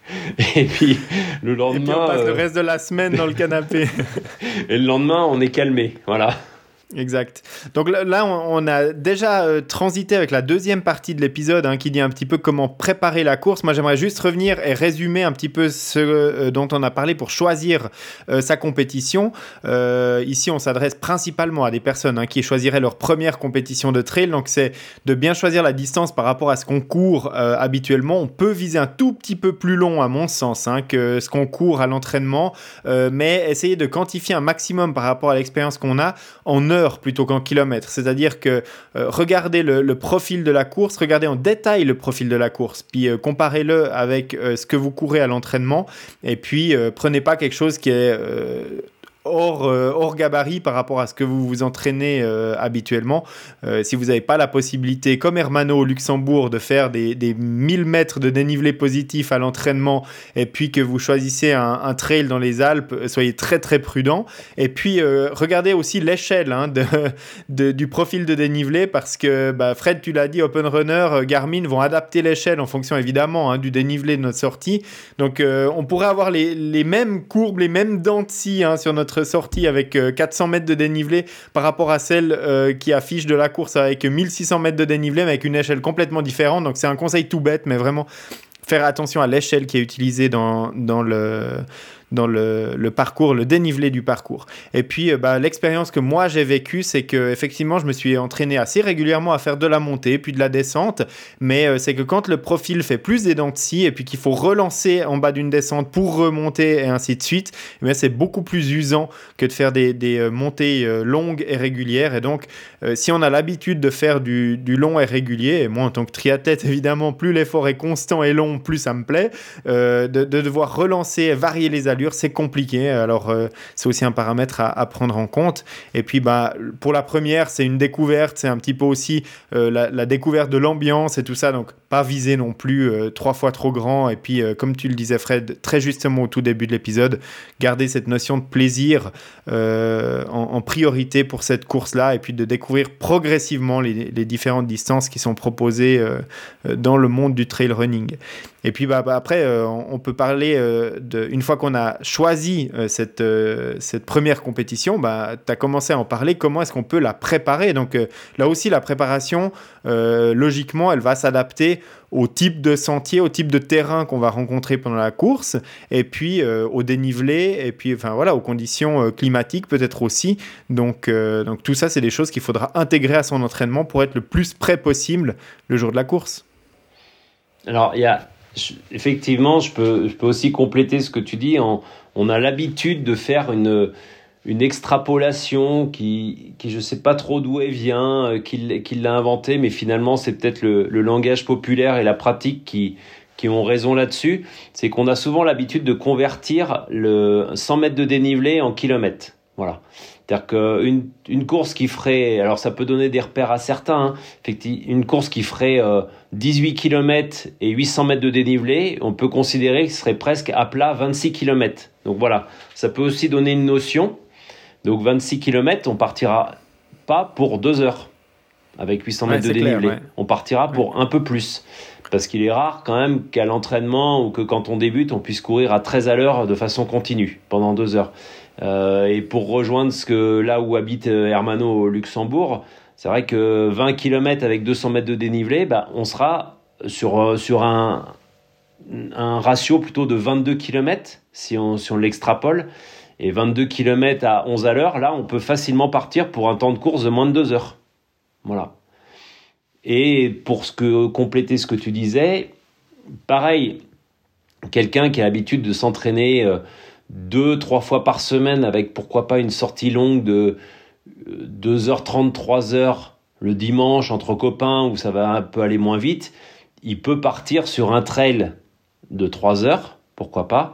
Et puis le lendemain, et puis on passe euh... le reste de la semaine dans le canapé. Et le lendemain, on est calmé. Voilà. Exact. Donc là, on a déjà euh, transité avec la deuxième partie de l'épisode hein, qui dit un petit peu comment préparer la course. Moi, j'aimerais juste revenir et résumer un petit peu ce euh, dont on a parlé pour choisir euh, sa compétition. Euh, ici, on s'adresse principalement à des personnes hein, qui choisiraient leur première compétition de trail. Donc, c'est de bien choisir la distance par rapport à ce qu'on court euh, habituellement. On peut viser un tout petit peu plus long, à mon sens, hein, que ce qu'on court à l'entraînement, euh, mais essayer de quantifier un maximum par rapport à l'expérience qu'on a en heures plutôt qu'en kilomètres. C'est-à-dire que euh, regardez le, le profil de la course, regardez en détail le profil de la course, puis euh, comparez-le avec euh, ce que vous courez à l'entraînement, et puis euh, prenez pas quelque chose qui est euh, hors, euh, hors gabarit par rapport à ce que vous vous entraînez euh, habituellement. Euh, si vous n'avez pas la possibilité, comme Hermano au Luxembourg, de faire des, des mille mètres de dénivelé positif à l'entraînement et puis que vous choisissez un, un trail dans les Alpes, soyez très très prudent. Et puis euh, regardez aussi l'échelle hein, de, de, du profil de dénivelé parce que bah, Fred, tu l'as dit, Open Runner, Garmin vont adapter l'échelle en fonction évidemment hein, du dénivelé de notre sortie. Donc euh, on pourrait avoir les, les mêmes courbes, les mêmes dents de scie hein, sur notre sortie avec euh, quatre cents mètres de dénivelé par rapport à celle euh, qui affiche de la course avec mille six cents mètres de dénivelé mais avec une échelle complètement différente. Donc c'est un conseil tout bête mais vraiment faire attention à l'échelle qui est utilisée dans, dans le... dans le, le parcours, le dénivelé du parcours. Et puis, euh, bah, l'expérience que moi j'ai vécue, c'est que effectivement, je me suis entraîné assez régulièrement à faire de la montée, puis de la descente, mais euh, c'est que quand le profil fait plus des dents de scie, et puis qu'il faut relancer en bas d'une descente pour remonter, et ainsi de suite, eh bien, c'est beaucoup plus usant que de faire des, des euh, montées euh, longues et régulières. Et donc, euh, si on a l'habitude de faire du, du long et régulier, et moi en tant que triathlète, évidemment, plus l'effort est constant et long, plus ça me plaît, euh, de, de devoir relancer, varier les allures, c'est compliqué. Alors, euh, c'est aussi un paramètre à, à prendre en compte. Et puis, bah, pour la première, c'est une découverte. C'est un petit peu aussi euh, la, la découverte de l'ambiance et tout ça. Donc, pas viser non plus euh, trois fois trop grand. Et puis, euh, comme tu le disais, Fred, très justement au tout début de l'épisode, garder cette notion de plaisir euh, en, en priorité pour cette course-là. Et puis, de découvrir progressivement les, les différentes distances qui sont proposées euh, dans le monde du trail running. Et puis bah, bah, après, euh, on peut parler, euh, de, une fois qu'on a choisi euh, cette, euh, cette première compétition, bah, tu as commencé à en parler, comment est-ce qu'on peut la préparer. Donc euh, là aussi, la préparation, euh, logiquement, elle va s'adapter au type de sentier, au type de terrain qu'on va rencontrer pendant la course, et puis euh, au dénivelé, et puis enfin voilà, aux conditions euh, climatiques peut-être aussi. Donc, euh, donc tout ça, c'est des choses qu'il faudra intégrer à son entraînement pour être le plus près possible le jour de la course. Alors, il y a, effectivement, je peux, je peux aussi compléter ce que tu dis. En, on a l'habitude de faire une, une extrapolation qui, qui je ne sais pas trop d'où elle vient, qui, qui l'a inventée, mais finalement, c'est peut-être le, le langage populaire et la pratique qui, qui ont raison là-dessus. C'est qu'on a souvent l'habitude de convertir le cent mètres de dénivelé en kilomètres. Voilà. C'est-à-dire qu'une une course qui ferait, alors ça peut donner des repères à certains, hein, effectivement, une course qui ferait euh, dix-huit kilomètres et huit cents mètres de dénivelé, on peut considérer que ce serait presque à plat vingt-six kilomètres. Donc voilà, ça peut aussi donner une notion. Donc vingt-six kilomètres, on partira pas pour deux heures avec huit cents mètres ouais, de dénivelé. Clair, ouais. On partira pour ouais. un peu plus. Parce qu'il est rare quand même qu'à l'entraînement ou que quand on débute, on puisse courir à treize à l'heure de façon continue pendant deux heures. Euh, et pour rejoindre ce que, là où habite Hermano au Luxembourg, c'est vrai que vingt kilomètres avec deux cents mètres de dénivelé, bah, on sera sur, sur un, un ratio plutôt de vingt-deux kilomètres si on, si on l'extrapole. Et vingt-deux kilomètres à onze à l'heure, là, on peut facilement partir pour un temps de course de moins de deux heures. Voilà. Et pour ce que, compléter ce que tu disais, pareil, quelqu'un qui a l'habitude de s'entraîner euh, deux, trois fois par semaine avec pourquoi pas une sortie longue de deux heures trente, trois heures le dimanche entre copains où ça va un peu aller moins vite, il peut partir sur un trail de trois heures, pourquoi pas,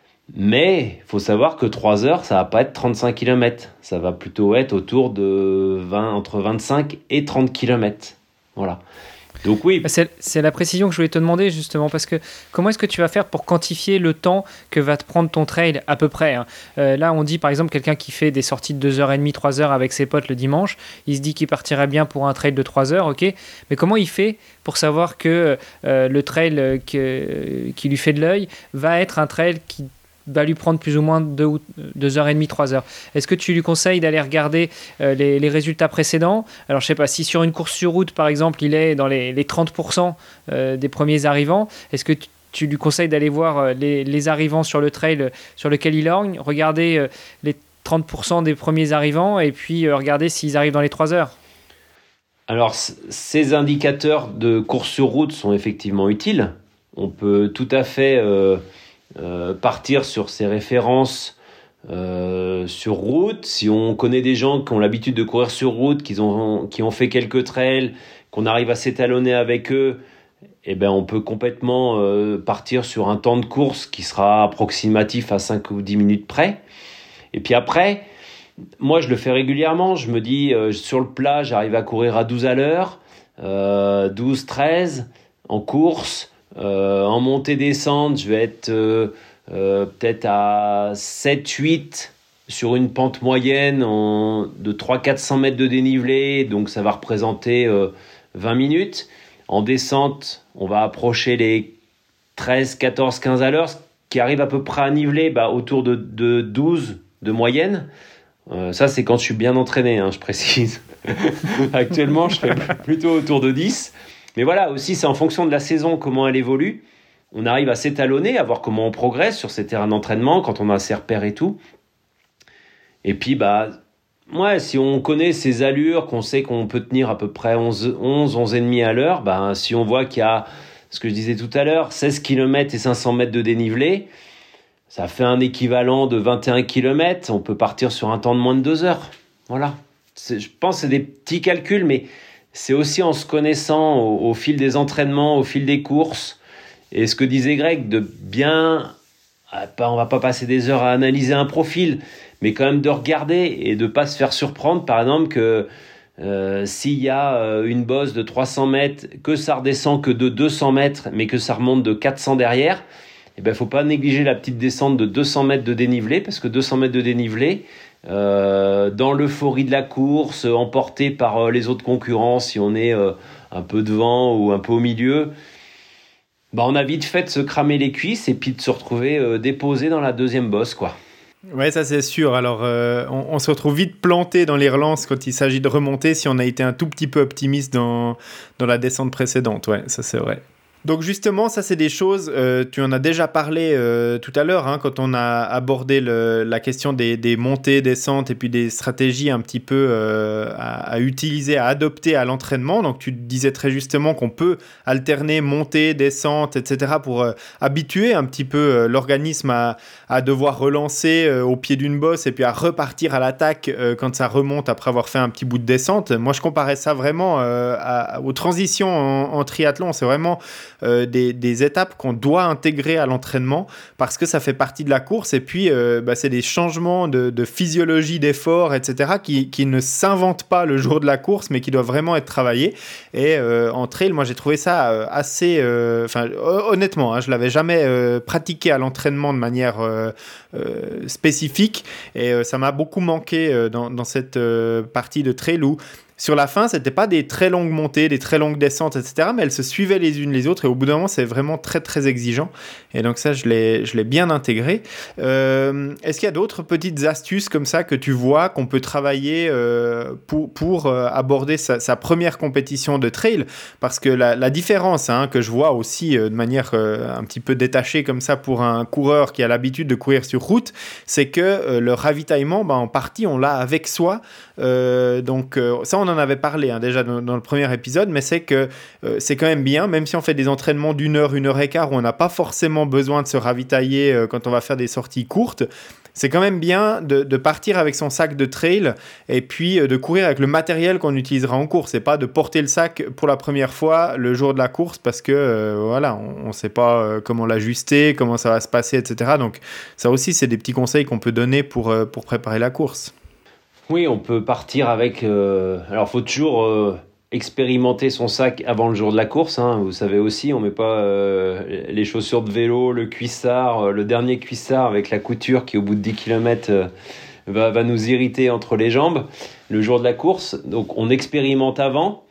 mais il faut savoir que trois heures, ça va pas être trente-cinq kilomètres, ça va plutôt être autour de vingt, entre vingt-cinq et trente kilomètres. Voilà. Donc oui. C'est, c'est la précision que je voulais te demander justement, parce que comment est-ce que tu vas faire pour quantifier le temps que va te prendre ton trail à peu près, hein. euh, Là, on dit par exemple quelqu'un qui fait des sorties de deux heures trente, trois heures avec ses potes le dimanche, il se dit qu'il partirait bien pour un trail de trois heures, ok. Mais comment il fait pour savoir que euh, le trail que, qui lui fait de l'œil va être un trail qui va lui prendre plus ou moins deux heures trente, trois heures. Est-ce que tu lui conseilles d'aller regarder euh, les, les résultats précédents ? Alors, je ne sais pas, si sur une course sur route, par exemple, il est dans les, les trente pour cent euh, des premiers arrivants, est-ce que tu, tu lui conseilles d'aller voir euh, les, les arrivants sur le trail euh, sur lequel il orgne, regarder euh, les trente pour cent des premiers arrivants et puis euh, regarder s'ils arrivent dans les trois heures ? Alors, c- ces indicateurs de course sur route sont effectivement utiles. On peut tout à fait... Euh Euh, partir sur ces références euh, sur route. Si on connaît des gens qui ont l'habitude de courir sur route, qui ont, qui ont fait quelques trails, qu'on arrive à s'étalonner avec eux, eh ben on peut complètement euh, partir sur un temps de course qui sera approximatif à cinq ou dix minutes près. Et puis après, moi je le fais régulièrement, je me dis euh, sur le plat j'arrive à courir à douze à l'heure, euh, douze treize en course. Euh, en montée-descente, je vais être euh, euh, peut-être à sept huit sur une pente moyenne en, de trois cents à quatre cents mètres de dénivelé, donc ça va représenter euh, vingt minutes. En descente, on va approcher les treize, quatorze, quinze à l'heure, ce qui arrive à peu près à niveler bah, autour de, de douze de moyenne. Euh, ça, c'est quand je suis bien entraîné, hein, je précise. Actuellement, je fais plutôt autour de dix. Mais voilà, aussi, c'est en fonction de la saison, comment elle évolue. On arrive à s'étalonner, à voir comment on progresse sur ces terrains d'entraînement, quand on a ses repères et tout. Et puis, bah, ouais, si on connaît ses allures, qu'on sait qu'on peut tenir à peu près onze, onze, onze virgule cinq à l'heure, bah, si on voit qu'il y a, ce que je disais tout à l'heure, seize kilomètres et cinq cents mètres de dénivelé, ça fait un équivalent de vingt et un kilomètres. On peut partir sur un temps de moins de deux heures. Voilà. C'est, je pense que c'est des petits calculs, mais... c'est aussi en se connaissant au, au fil des entraînements, au fil des courses. Et ce que disait Greg, de bien... On va pas passer des heures à analyser un profil, mais quand même de regarder et de pas se faire surprendre. Par exemple, que euh, s'il y a une bosse de trois cents mètres, que ça redescend que de deux cents mètres, mais que ça remonte de quatre cents derrière, il ne faut pas négliger la petite descente de deux cents mètres de dénivelé, parce que deux cents mètres de dénivelé... Euh, dans l'euphorie de la course, emporté par euh, les autres concurrents, si on est euh, un peu devant ou un peu au milieu, bah on a vite fait de se cramer les cuisses et puis de se retrouver euh, déposé dans la deuxième bosse, quoi. Ouais, ça c'est sûr. Alors, euh, on, on se retrouve vite planté dans les relances quand il s'agit de remonter si on a été un tout petit peu optimiste dans, dans la descente précédente. Ouais, ça c'est vrai. Donc justement, ça c'est des choses, euh, tu en as déjà parlé euh, tout à l'heure, hein, quand on a abordé le, la question des, des montées, descentes et puis des stratégies un petit peu euh, à, à utiliser, à adopter à l'entraînement. Donc tu disais très justement qu'on peut alterner montée, descente, et cetera pour euh, habituer un petit peu euh, l'organisme à, à devoir relancer euh, au pied d'une bosse et puis à repartir à l'attaque euh, quand ça remonte après avoir fait un petit bout de descente. Moi je comparais ça vraiment euh, à, aux transitions en, en triathlon, c'est vraiment... Euh, des, des étapes qu'on doit intégrer à l'entraînement parce que ça fait partie de la course et puis euh, bah, c'est des changements de, de physiologie d'effort, et cetera qui, qui ne s'inventent pas le jour de la course mais qui doivent vraiment être travaillés. Et euh, en trail, moi j'ai trouvé ça euh, assez... Enfin, euh, honnêtement, hein, je ne l'avais jamais euh, pratiqué à l'entraînement de manière euh, euh, spécifique et euh, ça m'a beaucoup manqué euh, dans, dans cette euh, partie de trail où sur la fin, c'était pas des très longues montées, des très longues descentes, et cetera. Mais elles se suivaient les unes les autres et au bout d'un moment, c'est vraiment très très exigeant. Et donc ça, je l'ai, je l'ai bien intégré. Euh, est-ce qu'il y a d'autres petites astuces comme ça que tu vois qu'on peut travailler euh, pour, pour euh, aborder sa, sa première compétition de trail? Parce que la, la différence hein, que je vois aussi euh, de manière euh, un petit peu détachée comme ça pour un coureur qui a l'habitude de courir sur route, c'est que euh, le ravitaillement, bah, en partie, on l'a avec soi. Euh, donc euh, ça, on en avait parlé hein, déjà dans, dans le premier épisode, mais c'est que euh, c'est quand même bien, même si on fait des entraînements d'une heure, une heure et quart, où on n'a pas forcément besoin de se ravitailler euh, quand on va faire des sorties courtes, c'est quand même bien de, de partir avec son sac de trail et puis euh, de courir avec le matériel qu'on utilisera en course et pas de porter le sac pour la première fois le jour de la course parce que euh, voilà, on ne sait pas euh, comment l'ajuster, comment ça va se passer, et cetera. Donc ça aussi, c'est des petits conseils qu'on peut donner pour, euh, pour préparer la course. Oui, on peut partir avec... Euh, alors, il faut toujours euh, expérimenter son sac avant le jour de la course. Hein. Vous savez aussi, on ne met pas euh, les chaussures de vélo, le cuissard, euh, le dernier cuissard avec la couture qui, au bout de dix kilomètres, euh, va, va nous irriter entre les jambes le jour de la course. Donc, on expérimente avant.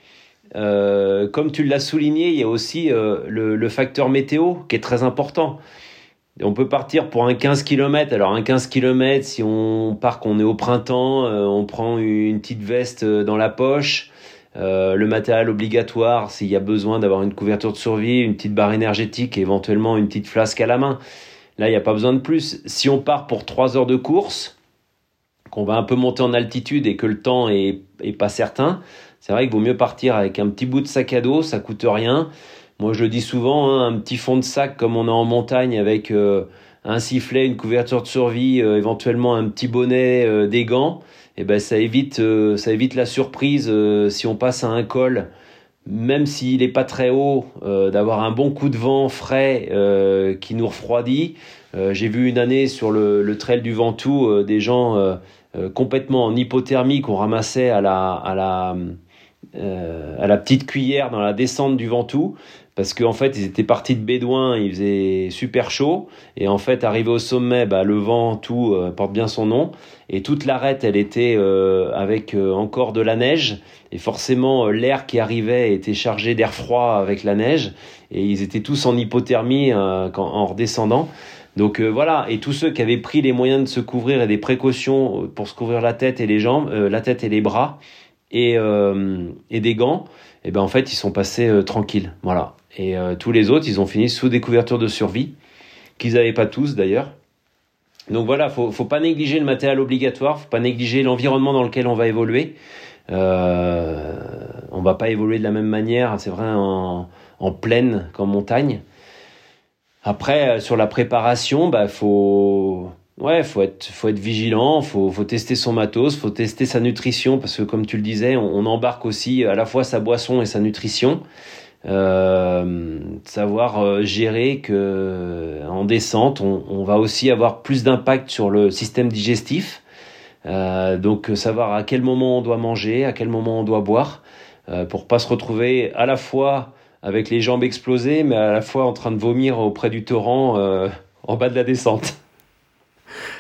Euh, comme tu l'as souligné, il y a aussi euh, le, le facteur météo qui est très important. On peut partir pour un quinze kilomètres. Alors, un quinze kilomètres, si on part qu'on est au printemps, euh, on prend une petite veste dans la poche, euh, le matériel obligatoire, s'il y a besoin d'avoir une couverture de survie, une petite barre énergétique et éventuellement une petite flasque à la main. Là, il n'y a pas besoin de plus. Si on part pour trois heures de course, qu'on va un peu monter en altitude et que le temps est, est pas certain, c'est vrai qu'il vaut mieux partir avec un petit bout de sac à dos, ça coûte rien. Moi, je le dis souvent, hein, un petit fond de sac comme on a en montagne avec euh, un sifflet, une couverture de survie, euh, éventuellement un petit bonnet, euh, des gants, et ben ça évite, euh, ça évite la surprise euh, si on passe à un col, même s'il n'est pas très haut, euh, d'avoir un bon coup de vent frais euh, qui nous refroidit. Euh, j'ai vu une année sur le, le trail du Ventoux euh, des gens euh, euh, complètement en hypothermie qu'on ramassait à la, à la, euh, à la petite cuillère dans la descente du Ventoux. Parce qu'en fait, ils étaient partis de Bédouin, il faisait super chaud. Et en fait, arrivé au sommet, bah, le vent, tout euh, porte bien son nom. Et toute l'arête, elle était euh, avec euh, encore de la neige. Et forcément, euh, l'air qui arrivait était chargé d'air froid avec la neige. Et ils étaient tous en hypothermie euh, quand, en redescendant. Donc euh, voilà, et tous ceux qui avaient pris les moyens de se couvrir et des précautions pour se couvrir la tête et les jambes, euh, la tête et les bras, et, euh, et des gants, et ben en fait, ils sont passés euh, tranquilles. Voilà. Et euh, tous les autres, ils ont fini sous des couvertures de survie, qu'ils n'avaient pas tous d'ailleurs. Donc voilà, faut, faut pas négliger le matériel obligatoire, faut pas négliger l'environnement dans lequel on va évoluer. Euh, on va pas évoluer de la même manière, c'est vrai, en, en plaine qu'en montagne. Après, sur la préparation, bah faut, ouais, faut être, faut être vigilant, faut, faut tester son matos, faut tester sa nutrition, parce que comme tu le disais, on, on embarque aussi à la fois sa boisson et sa nutrition. Euh, savoir euh, gérer que en descente on, on va aussi avoir plus d'impact sur le système digestif, euh, donc savoir à quel moment on doit manger, à quel moment on doit boire, euh, pour pas se retrouver à la fois avec les jambes explosées mais à la fois en train de vomir auprès du torrent euh, en bas de la descente.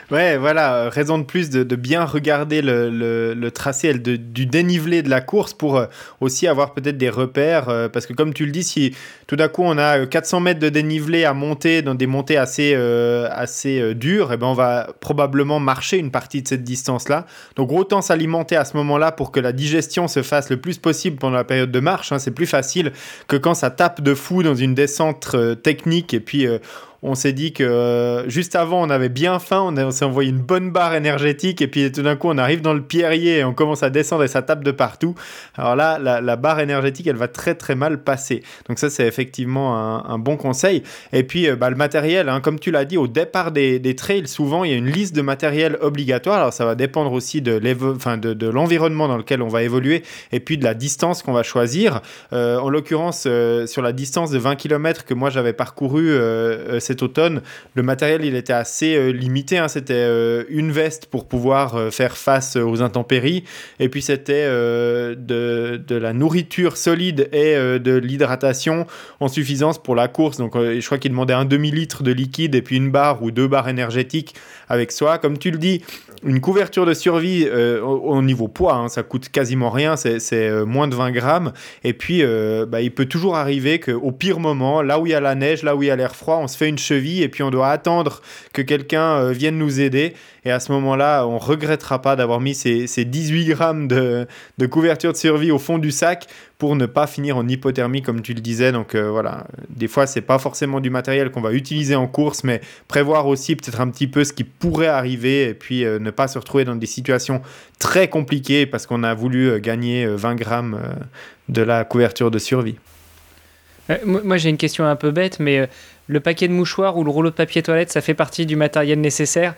Ouais, voilà, raison de plus de, de bien regarder le, le, le tracé de, du dénivelé de la course pour euh, aussi avoir peut-être des repères. Euh, parce que comme tu le dis, si tout d'un coup on a quatre cents mètres de dénivelé à monter dans des montées assez, euh, assez euh, dures, eh ben on va probablement marcher une partie de cette distance-là. Donc autant s'alimenter à ce moment-là pour que la digestion se fasse le plus possible pendant la période de marche. Hein. C'est plus facile que quand ça tape de fou dans une descente euh, technique et puis... Euh, on s'est dit que euh, juste avant, on avait bien faim, on, a, on s'est envoyé une bonne barre énergétique et puis tout d'un coup, on arrive dans le pierrier et on commence à descendre et ça tape de partout. Alors là, la, la barre énergétique, elle va très très mal passer. Donc ça, c'est effectivement un, un bon conseil. Et puis, euh, bah, le matériel, hein, comme tu l'as dit, au départ des, des trails, souvent, il y a une liste de matériel obligatoire. Alors ça va dépendre aussi de, enfin, de, de l'environnement dans lequel on va évoluer et puis de la distance qu'on va choisir. Euh, en l'occurrence, euh, sur la distance de vingt kilomètres que moi, j'avais parcouru euh, cet automne, le matériel il était assez euh, limité, hein. C'était euh, une veste pour pouvoir euh, faire face aux intempéries et puis c'était euh, de, de la nourriture solide et euh, de l'hydratation en suffisance pour la course. Donc euh, je crois qu'il demandait un demi-litre de liquide et puis une barre ou deux barres énergétiques avec soi. Comme tu le dis, une couverture de survie euh, au, au niveau poids, hein, ça coûte quasiment rien, c'est, c'est euh, moins de vingt grammes et puis euh, bah, il peut toujours arriver qu'au pire moment, là où il y a la neige, là où il y a l'air froid, on se fait une cheville et puis on doit attendre que quelqu'un euh, vienne nous aider et à ce moment-là, on regrettera pas d'avoir mis ces, ces dix-huit grammes de, de couverture de survie au fond du sac pour ne pas finir en hypothermie comme tu le disais. Donc euh, voilà, des fois c'est pas forcément du matériel qu'on va utiliser en course, mais prévoir aussi peut-être un petit peu ce qui pourrait arriver et puis euh, ne pas se retrouver dans des situations très compliquées parce qu'on a voulu euh, gagner euh, vingt grammes euh, de la couverture de survie. Euh, moi j'ai une question un peu bête, mais euh, le paquet de mouchoirs ou le rouleau de papier toilette, ça fait partie du matériel nécessaire?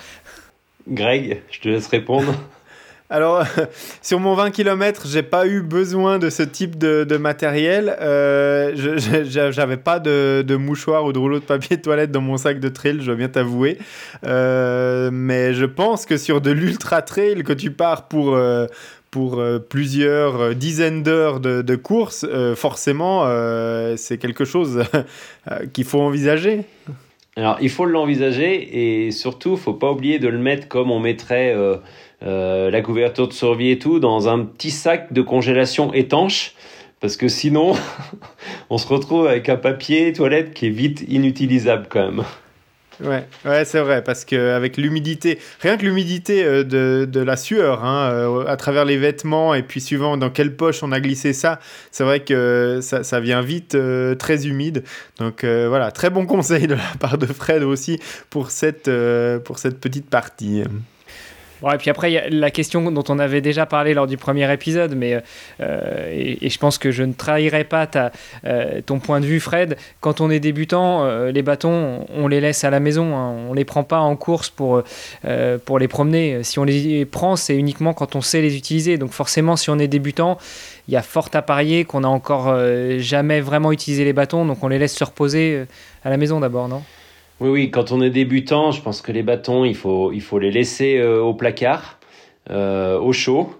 Greg, je te laisse répondre. Alors, sur mon vingt kilomètres, j'ai pas eu besoin de ce type de, de matériel. Euh, je, je, j'avais pas de, de mouchoir ou de rouleau de papier de toilette dans mon sac de trail, je dois bien t'avouer. Euh, mais je pense que sur de l'ultra trail, que tu pars pour... Euh, pour euh, plusieurs euh, dizaines d'heures de, de course, euh, forcément, euh, c'est quelque chose euh, qu'il faut envisager. Alors, il faut l'envisager et surtout, il ne faut pas oublier de le mettre comme on mettrait euh, euh, la couverture de survie et tout, dans un petit sac de congélation étanche, parce que sinon, on se retrouve avec un papier toilette qui est vite inutilisable quand même. Ouais, ouais, c'est vrai, parce qu'avec l'humidité, rien que l'humidité euh, de, de la sueur, hein, euh, à travers les vêtements, et puis suivant dans quelle poche on a glissé ça, c'est vrai que ça, ça vient vite euh, très humide. Donc euh, voilà, très bon conseil de la part de Fred aussi pour cette, euh, pour cette petite partie. Ouais, et puis après, il y a la question dont on avait déjà parlé lors du premier épisode, mais euh, et, et je pense que je ne trahirai pas ta, euh, ton point de vue, Fred. Quand on est débutant, euh, les bâtons, on les laisse à la maison, hein, on ne les prend pas en course pour, euh, pour les promener. Si on les prend, c'est uniquement quand on sait les utiliser. Donc forcément, si on est débutant, il y a fort à parier qu'on n'a encore euh, jamais vraiment utilisé les bâtons, donc on les laisse se reposer à la maison d'abord, non ? Oui, oui, quand on est débutant, je pense que les bâtons, il faut, il faut les laisser euh, au placard, euh, au chaud,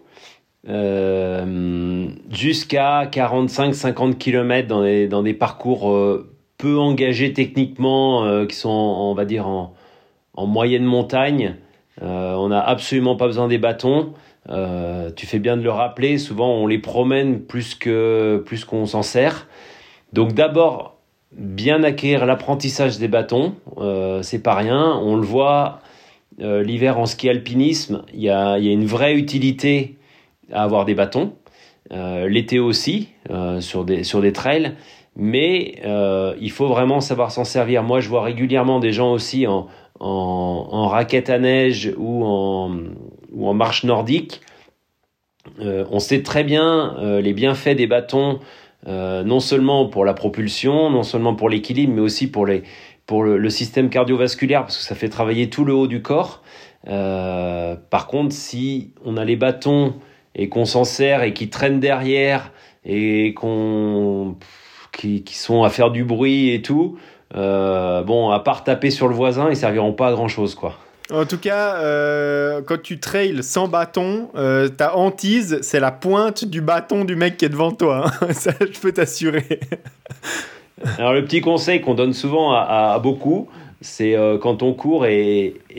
euh, jusqu'à quarante-cinq à cinquante kilomètres dans des, dans des parcours euh, peu engagés techniquement, euh, qui sont, on va dire, en, en moyenne montagne. Euh, on n'a absolument pas besoin des bâtons. Euh, tu fais bien de le rappeler, souvent on les promène plus, que, plus qu'on s'en sert. Donc d'abord... bien acquérir l'apprentissage des bâtons, euh, c'est pas rien. On le voit euh, l'hiver en ski alpinisme, il y a, y a une vraie utilité à avoir des bâtons. Euh, l'été aussi, euh, sur, des, sur des trails, mais euh, il faut vraiment savoir s'en servir. Moi, je vois régulièrement des gens aussi en, en, en raquette à neige ou en, ou en marche nordique. Euh, on sait très bien euh, les bienfaits des bâtons. Euh, non seulement pour la propulsion, non seulement pour l'équilibre, mais aussi pour, les, pour le, le système cardiovasculaire, parce que ça fait travailler tout le haut du corps. Euh, par contre, si on a les bâtons et qu'on s'en sert et qu'ils traînent derrière et qu'on, qui, qui sont à faire du bruit et tout, euh, bon, à part taper sur le voisin, ils serviront pas à grand chose, quoi. En tout cas, euh, quand tu trails sans bâton, euh, ta hantise, c'est la pointe du bâton du mec qui est devant toi. Hein. Ça, je peux t'assurer. Alors, le petit conseil qu'on donne souvent à, à, à beaucoup, c'est euh, quand on court et, et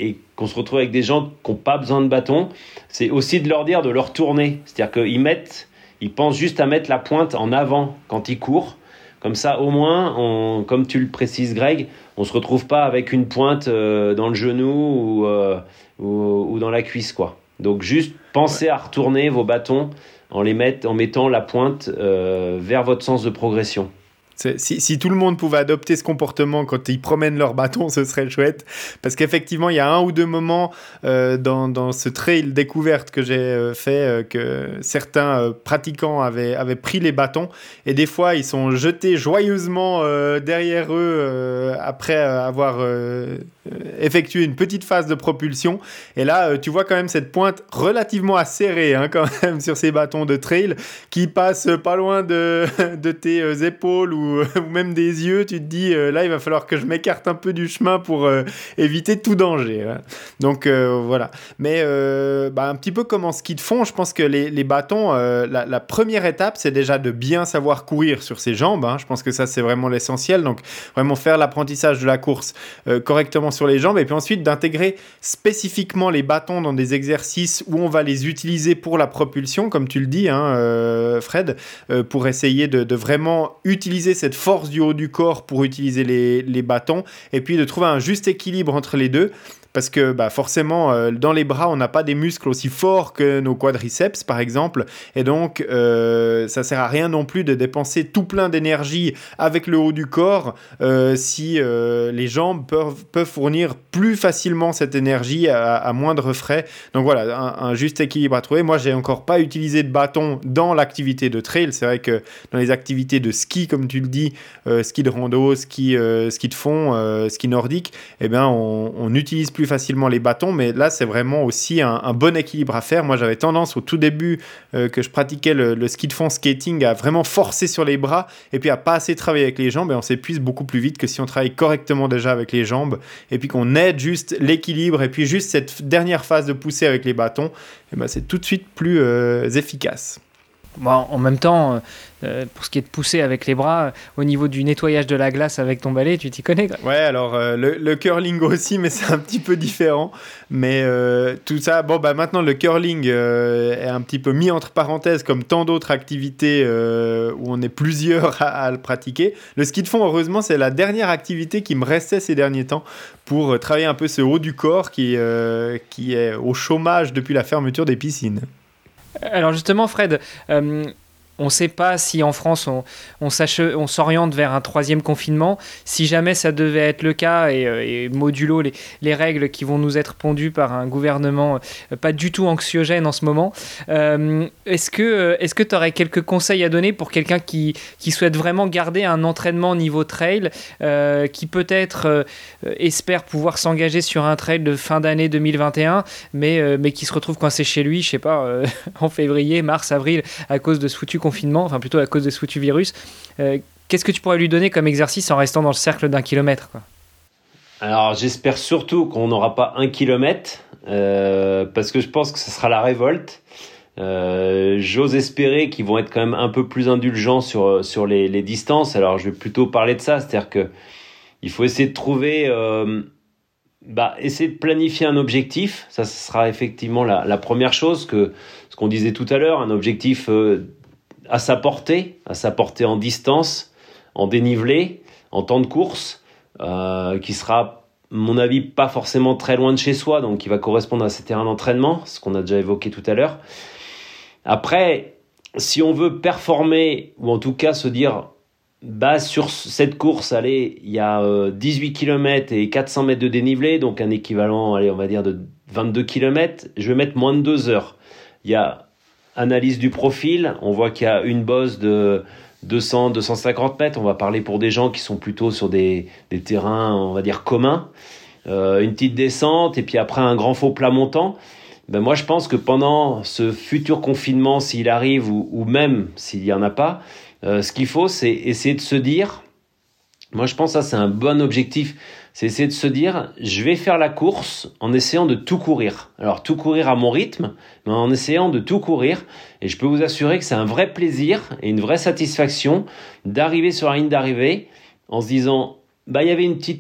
qu'on se retrouve avec des gens qui n'ont pas besoin de bâton, c'est aussi de leur dire de leur tourner. C'est-à-dire qu'ils mettent, ils pensent juste à mettre la pointe en avant quand ils courent. Comme ça, au moins, on, comme tu le précises, Greg, on ne se retrouve pas avec une pointe euh, dans le genou ou, euh, ou, ou dans la cuisse, quoi. Donc, juste pensez à retourner vos bâtons en, les met, en mettant la pointe euh, vers votre sens de progression. Si, si tout le monde pouvait adopter ce comportement quand ils promènent leur bâton, ce serait chouette. Parce qu'effectivement, il y a un ou deux moments euh, dans, dans ce trail découverte que j'ai euh, fait euh, que certains euh, pratiquants avaient, avaient pris les bâtons. Et des fois, ils sont jetés joyeusement euh, derrière eux euh, après avoir euh, effectué une petite phase de propulsion. Et là, euh, tu vois quand même cette pointe relativement acérée hein, quand même sur ces bâtons de trail qui passent pas loin de, de tes euh, épaules ou ou même des yeux, tu te dis euh, là il va falloir que je m'écarte un peu du chemin pour euh, éviter tout danger hein. Donc euh, voilà, mais euh, bah, un petit peu comme en ski de fond, je pense que les, les bâtons euh, la, la première étape c'est déjà de bien savoir courir sur ses jambes hein. Je pense que ça c'est vraiment l'essentiel, donc vraiment faire l'apprentissage de la course euh, correctement sur les jambes et puis ensuite d'intégrer spécifiquement les bâtons dans des exercices où on va les utiliser pour la propulsion comme tu le dis hein, euh, Fred, euh, pour essayer de, de vraiment utiliser cette force du haut du corps pour utiliser les, les bâtons et puis de trouver un juste équilibre entre les deux. Parce que bah, forcément, euh, dans les bras, on n'a pas des muscles aussi forts que nos quadriceps, par exemple. Et donc, euh, ça ne sert à rien non plus de dépenser tout plein d'énergie avec le haut du corps euh, si euh, les jambes peuvent, peuvent fournir plus facilement cette énergie à, à moindre frais. Donc voilà, un, un juste équilibre à trouver. Moi, je n'ai encore pas utilisé de bâton dans l'activité de trail. C'est vrai que dans les activités de ski, comme tu le dis, euh, ski de rando, ski, euh, ski de fond, euh, ski nordique, eh bien, on, on utilise plus facilement les bâtons, mais là c'est vraiment aussi un, un bon équilibre à faire. Moi j'avais tendance au tout début euh, que je pratiquais le, le ski de fond skating à vraiment forcer sur les bras et puis à pas assez travailler avec les jambes et on s'épuise beaucoup plus vite que si on travaille correctement déjà avec les jambes et puis qu'on aide juste l'équilibre et puis juste cette dernière phase de poussée avec les bâtons, et ben c'est tout de suite plus euh, efficace. Bon, en même temps, euh, pour ce qui est de pousser avec les bras, euh, au niveau du nettoyage de la glace avec ton balai, tu t'y connais quoi. Ouais, alors euh, le, le curling aussi, mais c'est un petit peu différent. Mais euh, tout ça, bon, bah maintenant le curling euh, est un petit peu mis entre parenthèses comme tant d'autres activités euh, où on est plusieurs à, à le pratiquer. Le ski de fond, heureusement, c'est la dernière activité qui me restait ces derniers temps pour travailler un peu ce haut du corps qui, euh, qui est au chômage depuis la fermeture des piscines. Alors justement, Fred, euh, on ne sait pas si en France on, on, on s'oriente vers un troisième confinement. Si jamais ça devait être le cas et, et modulo les, les règles qui vont nous être pondues par un gouvernement pas du tout anxiogène en ce moment, euh, est-ce que est-ce que tu aurais quelques conseils à donner pour quelqu'un qui, qui souhaite vraiment garder un entraînement niveau trail, euh, qui peut-être euh, espère pouvoir s'engager sur un trail de fin d'année deux mille vingt et un, mais, euh, mais qui se retrouve coincé chez lui, je sais pas, euh, en février, mars, avril, à cause de ce foutu confinement, enfin plutôt à cause de ce foutu virus. Euh, qu'est-ce que tu pourrais lui donner comme exercice en restant dans le cercle d'un kilomètre quoi ? Alors j'espère surtout qu'on n'aura pas un kilomètre, euh, parce que je pense que ce sera la révolte. Euh, j'ose espérer qu'ils vont être quand même un peu plus indulgents sur, sur les, les distances. Alors je vais plutôt parler de ça, c'est-à-dire que il faut essayer de trouver, euh, bah, essayer de planifier un objectif. Ça, ce sera effectivement la, la première chose, que ce qu'on disait tout à l'heure, un objectif euh, à sa portée, à sa portée en distance, en dénivelé, en temps de course, euh, qui sera, à mon avis, pas forcément très loin de chez soi, donc qui va correspondre à ces terrains d'entraînement, ce qu'on a déjà évoqué tout à l'heure. Après, si on veut performer, ou en tout cas se dire, bah, sur cette course, allez, il y a euh, dix-huit kilomètres et quatre cents mètres de dénivelé, donc un équivalent, allez, on va dire de vingt-deux kilomètres, je vais mettre moins de deux heures. Il y a analyse du profil, on voit qu'il y a une bosse de deux cents à deux cent cinquante mètres, on va parler pour des gens qui sont plutôt sur des, des terrains, on va dire, communs, euh, une petite descente, et puis après un grand faux plat montant. Ben moi, je pense que pendant ce futur confinement, s'il arrive, ou, ou même s'il n'y en a pas, euh, ce qu'il faut, c'est essayer de se dire, moi je pense que ça c'est un bon objectif, c'est essayer de se dire, je vais faire la course en essayant de tout courir. Alors tout courir à mon rythme, mais en essayant de tout courir. Et je peux vous assurer que c'est un vrai plaisir et une vraie satisfaction d'arriver sur la ligne d'arrivée en se disant, bah il y avait une petite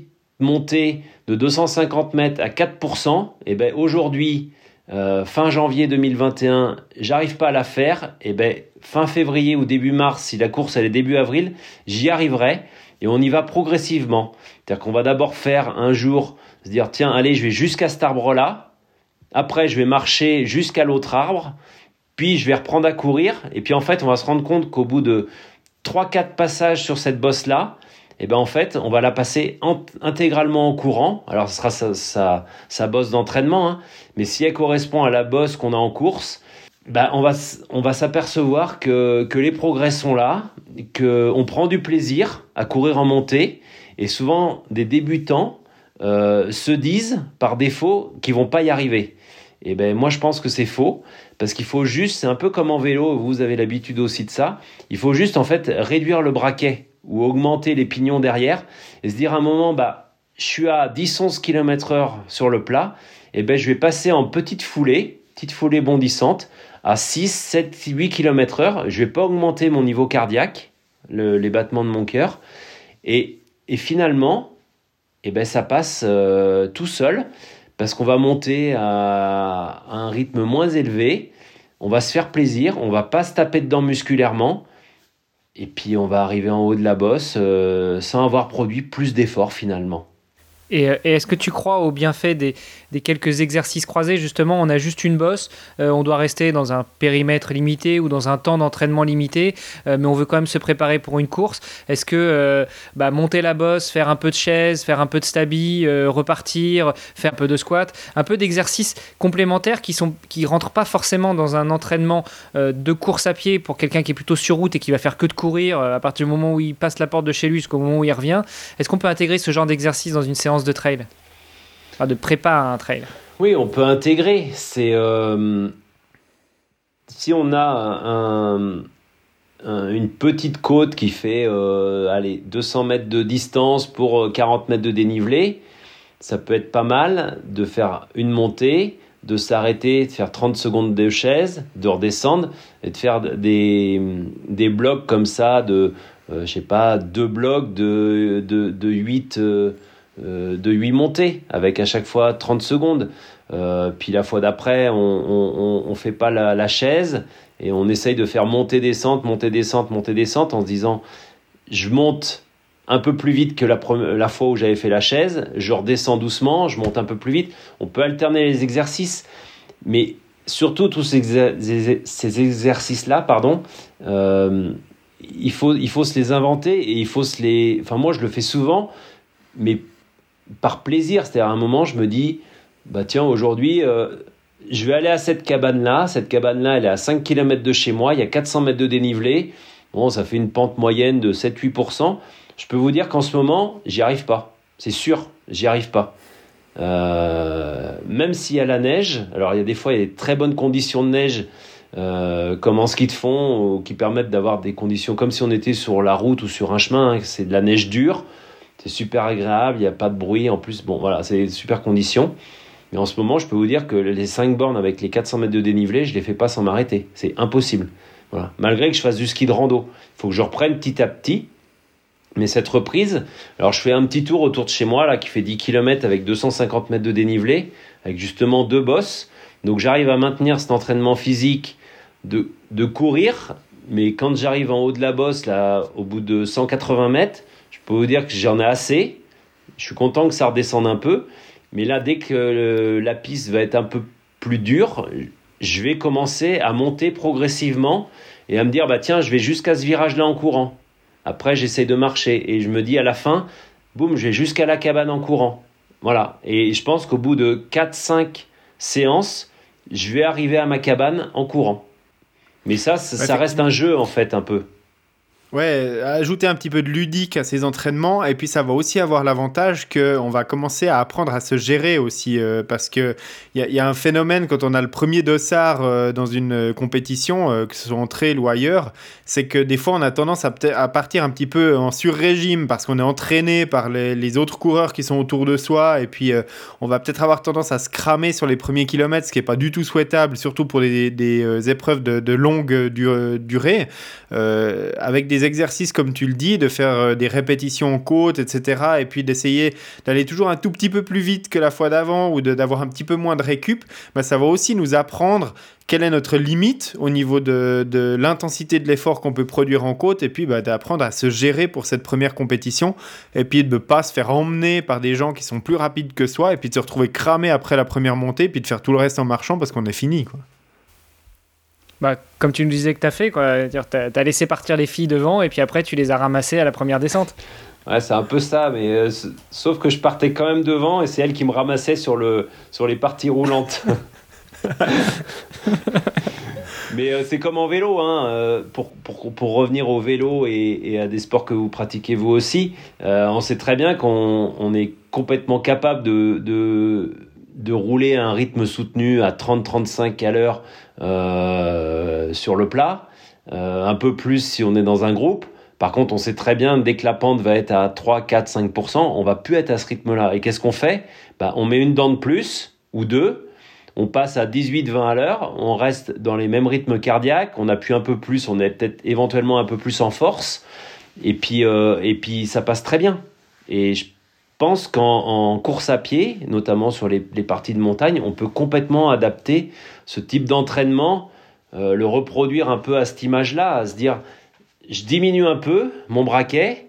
montée de deux cent cinquante mètres à quatre pour cent, et ben aujourd'hui, euh, fin janvier deux mille vingt et un, j'arrive pas à la faire, et ben fin février ou début mars, si la course elle est début avril, j'y arriverai, et on y va progressivement. C'est-à-dire qu'on va d'abord faire un jour, se dire tiens, allez, je vais jusqu'à cet arbre-là, après je vais marcher jusqu'à l'autre arbre, puis je vais reprendre à courir, et puis en fait on va se rendre compte qu'au bout de trois quatre passages sur cette bosse-là, et ben en fait, on va la passer en, intégralement en courant. Alors, ce sera sa, sa, sa bosse d'entraînement, hein. Mais si elle correspond à la bosse qu'on a en course, ben on va, on va s'apercevoir que, que les progrès sont là, qu'on prend du plaisir à courir en montée. Et souvent, des débutants euh, se disent, par défaut, qu'ils vont pas y arriver. Et ben moi, je pense que c'est faux. Parce qu'il faut juste, c'est un peu comme en vélo, vous avez l'habitude aussi de ça, il faut juste en fait réduire le braquet ou augmenter les pignons derrière et se dire à un moment, bah, je suis à dix à onze kilomètres heure sur le plat, et ben je vais passer en petite foulée, petite foulée bondissante, à six, sept, huit kilomètres heure, je vais pas augmenter mon niveau cardiaque, le, les battements de mon cœur, et, et finalement, et ben ça passe euh, tout seul, parce qu'on va monter à, à un rythme moins élevé, on va se faire plaisir, on va pas se taper dedans musculairement, et puis on va arriver en haut de la bosse euh, sans avoir produit plus d'efforts finalement. Et, et est-ce que tu crois au bienfait des, des quelques exercices croisés ? Justement, on a juste une bosse, euh, on doit rester dans un périmètre limité ou dans un temps d'entraînement limité, euh, mais on veut quand même se préparer pour une course. Est-ce que euh, bah, monter la bosse, faire un peu de chaise, faire un peu de stabi, euh, repartir, faire un peu de squat, un peu d'exercices complémentaires qui sont qui rentrent pas forcément dans un entraînement euh, de course à pied pour quelqu'un qui est plutôt sur route et qui va faire que de courir euh, à partir du moment où il passe la porte de chez lui jusqu'au moment où il revient. Est-ce qu'on peut intégrer ce genre d'exercice dans une séance de trail, enfin de prépa à un trail? Oui, on peut intégrer. C'est euh, si on a un, un, une petite côte qui fait euh, allez, deux cents mètres de distance pour quarante mètres de dénivelé, ça peut être pas mal de faire une montée, de s'arrêter, de faire trente secondes de chaise, de redescendre et de faire des, des blocs comme ça de, euh, je sais pas, deux blocs de, de, de huit euh, Euh, de huit montées avec à chaque fois trente secondes, euh, puis la fois d'après on, on, on fait pas la, la chaise et on essaye de faire monter descente monter descente monter descente en se disant je monte un peu plus vite que la, pre- la fois où j'avais fait la chaise, je redescends doucement, je monte un peu plus vite. On peut alterner les exercices, mais surtout tous ces, exer- ces exercices là pardon euh, il faut, il faut se les inventer et il faut se les, enfin moi je le fais souvent mais par plaisir, c'est-à-dire à un moment je me dis bah tiens aujourd'hui euh, je vais aller à cette cabane là cette cabane là elle est à cinq kilomètres de chez moi, il y a quatre cents mètres de dénivelé, bon ça fait une pente moyenne de sept à huit pour cent. Je peux vous dire qu'en ce moment j'y arrive pas, c'est sûr, j'y arrive pas, euh, même s'il y a la neige. Alors il y a des fois il y a des très bonnes conditions de neige euh, comme en ski de fond qui permettent d'avoir des conditions comme si on était sur la route ou sur un chemin, hein, c'est de la neige dure. C'est super agréable, il n'y a pas de bruit. En plus, bon, voilà, c'est des super conditions. Mais en ce moment, je peux vous dire que les cinq bornes avec les quatre cents mètres de dénivelé, je ne les fais pas sans m'arrêter. C'est impossible. Voilà. Malgré que je fasse du ski de rando. Il faut que je reprenne petit à petit. Mais cette reprise, alors je fais un petit tour autour de chez moi, là, qui fait dix kilomètres avec deux cent cinquante mètres de dénivelé, avec justement deux bosses. Donc j'arrive à maintenir cet entraînement physique de, de courir. Mais quand j'arrive en haut de la bosse, là, au bout de cent quatre-vingts mètres, je peux vous dire que j'en ai assez. Je suis content que ça redescende un peu. Mais là, dès que le, la piste va être un peu plus dure, je vais commencer à monter progressivement et à me dire, bah tiens, je vais jusqu'à ce virage-là en courant. Après, j'essaie de marcher et je me dis à la fin, boum, je vais jusqu'à la cabane en courant. Voilà. Et je pense qu'au bout de quatre cinq séances, je vais arriver à ma cabane en courant. Mais ça, ça, ça reste un jeu en fait, un peu. Ouais, ajouter un petit peu de ludique à ces entraînements, et puis ça va aussi avoir l'avantage qu'on va commencer à apprendre à se gérer aussi, euh, parce qu'il y, y a un phénomène quand on a le premier dossard euh, dans une euh, compétition, euh, que ce soit en trail ou ailleurs, c'est que des fois on a tendance à, à partir un petit peu en sur-régime, parce qu'on est entraîné par les, les autres coureurs qui sont autour de soi, et puis euh, on va peut-être avoir tendance à se cramer sur les premiers kilomètres, ce qui n'est pas du tout souhaitable, surtout pour des, des euh, épreuves de, de longue du, euh, durée, euh, avec des des exercices comme tu le dis, de faire euh, des répétitions en côte, et cetera. Et puis d'essayer d'aller toujours un tout petit peu plus vite que la fois d'avant ou de, d'avoir un petit peu moins de récup, bah, ça va aussi nous apprendre quelle est notre limite au niveau de, de l'intensité de l'effort qu'on peut produire en côte et puis bah, d'apprendre à se gérer pour cette première compétition et puis de ne pas se faire emmener par des gens qui sont plus rapides que soi et puis de se retrouver cramé après la première montée et puis de faire tout le reste en marchant parce qu'on est fini, quoi. Bah, comme tu nous disais que tu as fait, quoi. Tu as laissé partir les filles devant et puis après tu les as ramassées à la première descente. Ouais, c'est un peu ça, mais euh, sauf que je partais quand même devant et c'est elles qui me ramassaient sur, le, sur les parties roulantes. Mais euh, c'est comme en vélo, hein, euh, pour, pour, pour revenir au vélo et, et à des sports que vous pratiquez vous aussi, euh, on sait très bien qu'on on est complètement capable de, de, de rouler à un rythme soutenu à trente à trente-cinq à l'heure euh, sur le plat, euh, un peu plus si on est dans un groupe. Par contre, on sait très bien, dès que la pente va être à trois, quatre, cinq pour cent, on va plus être à ce rythme-là. Et qu'est-ce qu'on fait ? Bah, on met une dent de plus, ou deux, on passe à dix-huit à vingt à l'heure, on reste dans les mêmes rythmes cardiaques, on appuie un peu plus, on est peut-être éventuellement un peu plus en force, et puis, euh, et puis ça passe très bien. Et je pense qu'en en course à pied, notamment sur les, les parties de montagne, on peut complètement adapter ce type d'entraînement, euh, le reproduire un peu à cette image-là, à se dire, je diminue un peu mon braquet,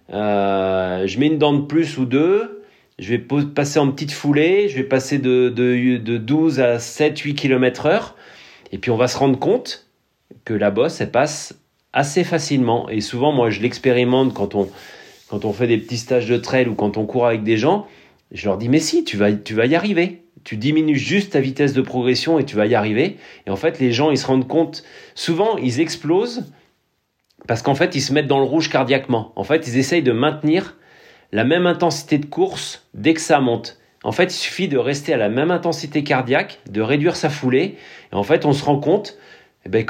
euh, je mets une dent de plus ou deux, je vais passer en petite foulée, je vais passer de, de, de douze à sept à huit kilomètres heure. Et puis, on va se rendre compte que la bosse, elle passe assez facilement. Et souvent, moi, je l'expérimente quand on, quand on fait des petits stages de trail ou quand on court avec des gens. Je leur dis, mais si, tu vas, tu vas y arriver. Tu diminues juste ta vitesse de progression et tu vas y arriver. Et en fait, les gens, ils se rendent compte. Souvent, ils explosent parce qu'en fait, ils se mettent dans le rouge cardiaquement. En fait, ils essayent de maintenir la même intensité de course dès que ça monte. En fait, il suffit de rester à la même intensité cardiaque, de réduire sa foulée. Et en fait, on se rend compte eh ben,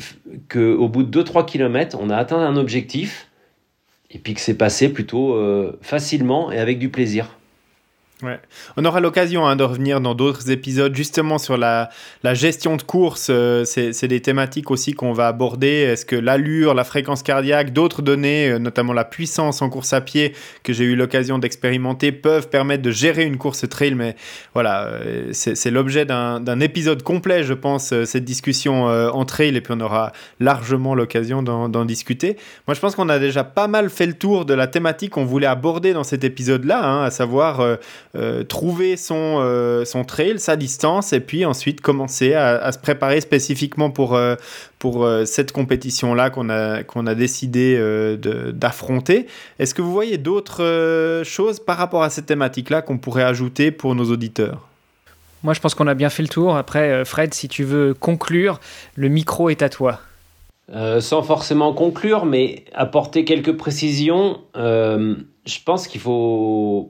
qu'au bout de deux à trois kilomètres, on a atteint un objectif et puis que c'est passé plutôt euh, facilement et avec du plaisir. Ouais. On aura l'occasion hein, de revenir dans d'autres épisodes justement sur la, la gestion de course. Euh, c'est, c'est des thématiques aussi qu'on va aborder. Est-ce que l'allure, la fréquence cardiaque, d'autres données, euh, notamment la puissance en course à pied que j'ai eu l'occasion d'expérimenter, peuvent permettre de gérer une course trail. Mais voilà, euh, c'est, c'est l'objet d'un, d'un épisode complet, je pense, euh, cette discussion euh, en trail. Et puis on aura largement l'occasion d'en, d'en discuter. Moi, je pense qu'on a déjà pas mal fait le tour de la thématique qu'on voulait aborder dans cet épisode-là, hein, à savoir... Euh, Euh, trouver son, euh, son trail, sa distance, et puis ensuite commencer à, à se préparer spécifiquement pour, euh, pour euh, cette compétition-là qu'on a, qu'on a décidé euh, de, d'affronter. Est-ce que vous voyez d'autres euh, choses par rapport à cette thématique-là qu'on pourrait ajouter pour nos auditeurs ? Moi, je pense qu'on a bien fait le tour. Après, Fred, si tu veux conclure, le micro est à toi. Euh, sans forcément conclure, mais apporter quelques précisions, euh, je pense qu'il faut...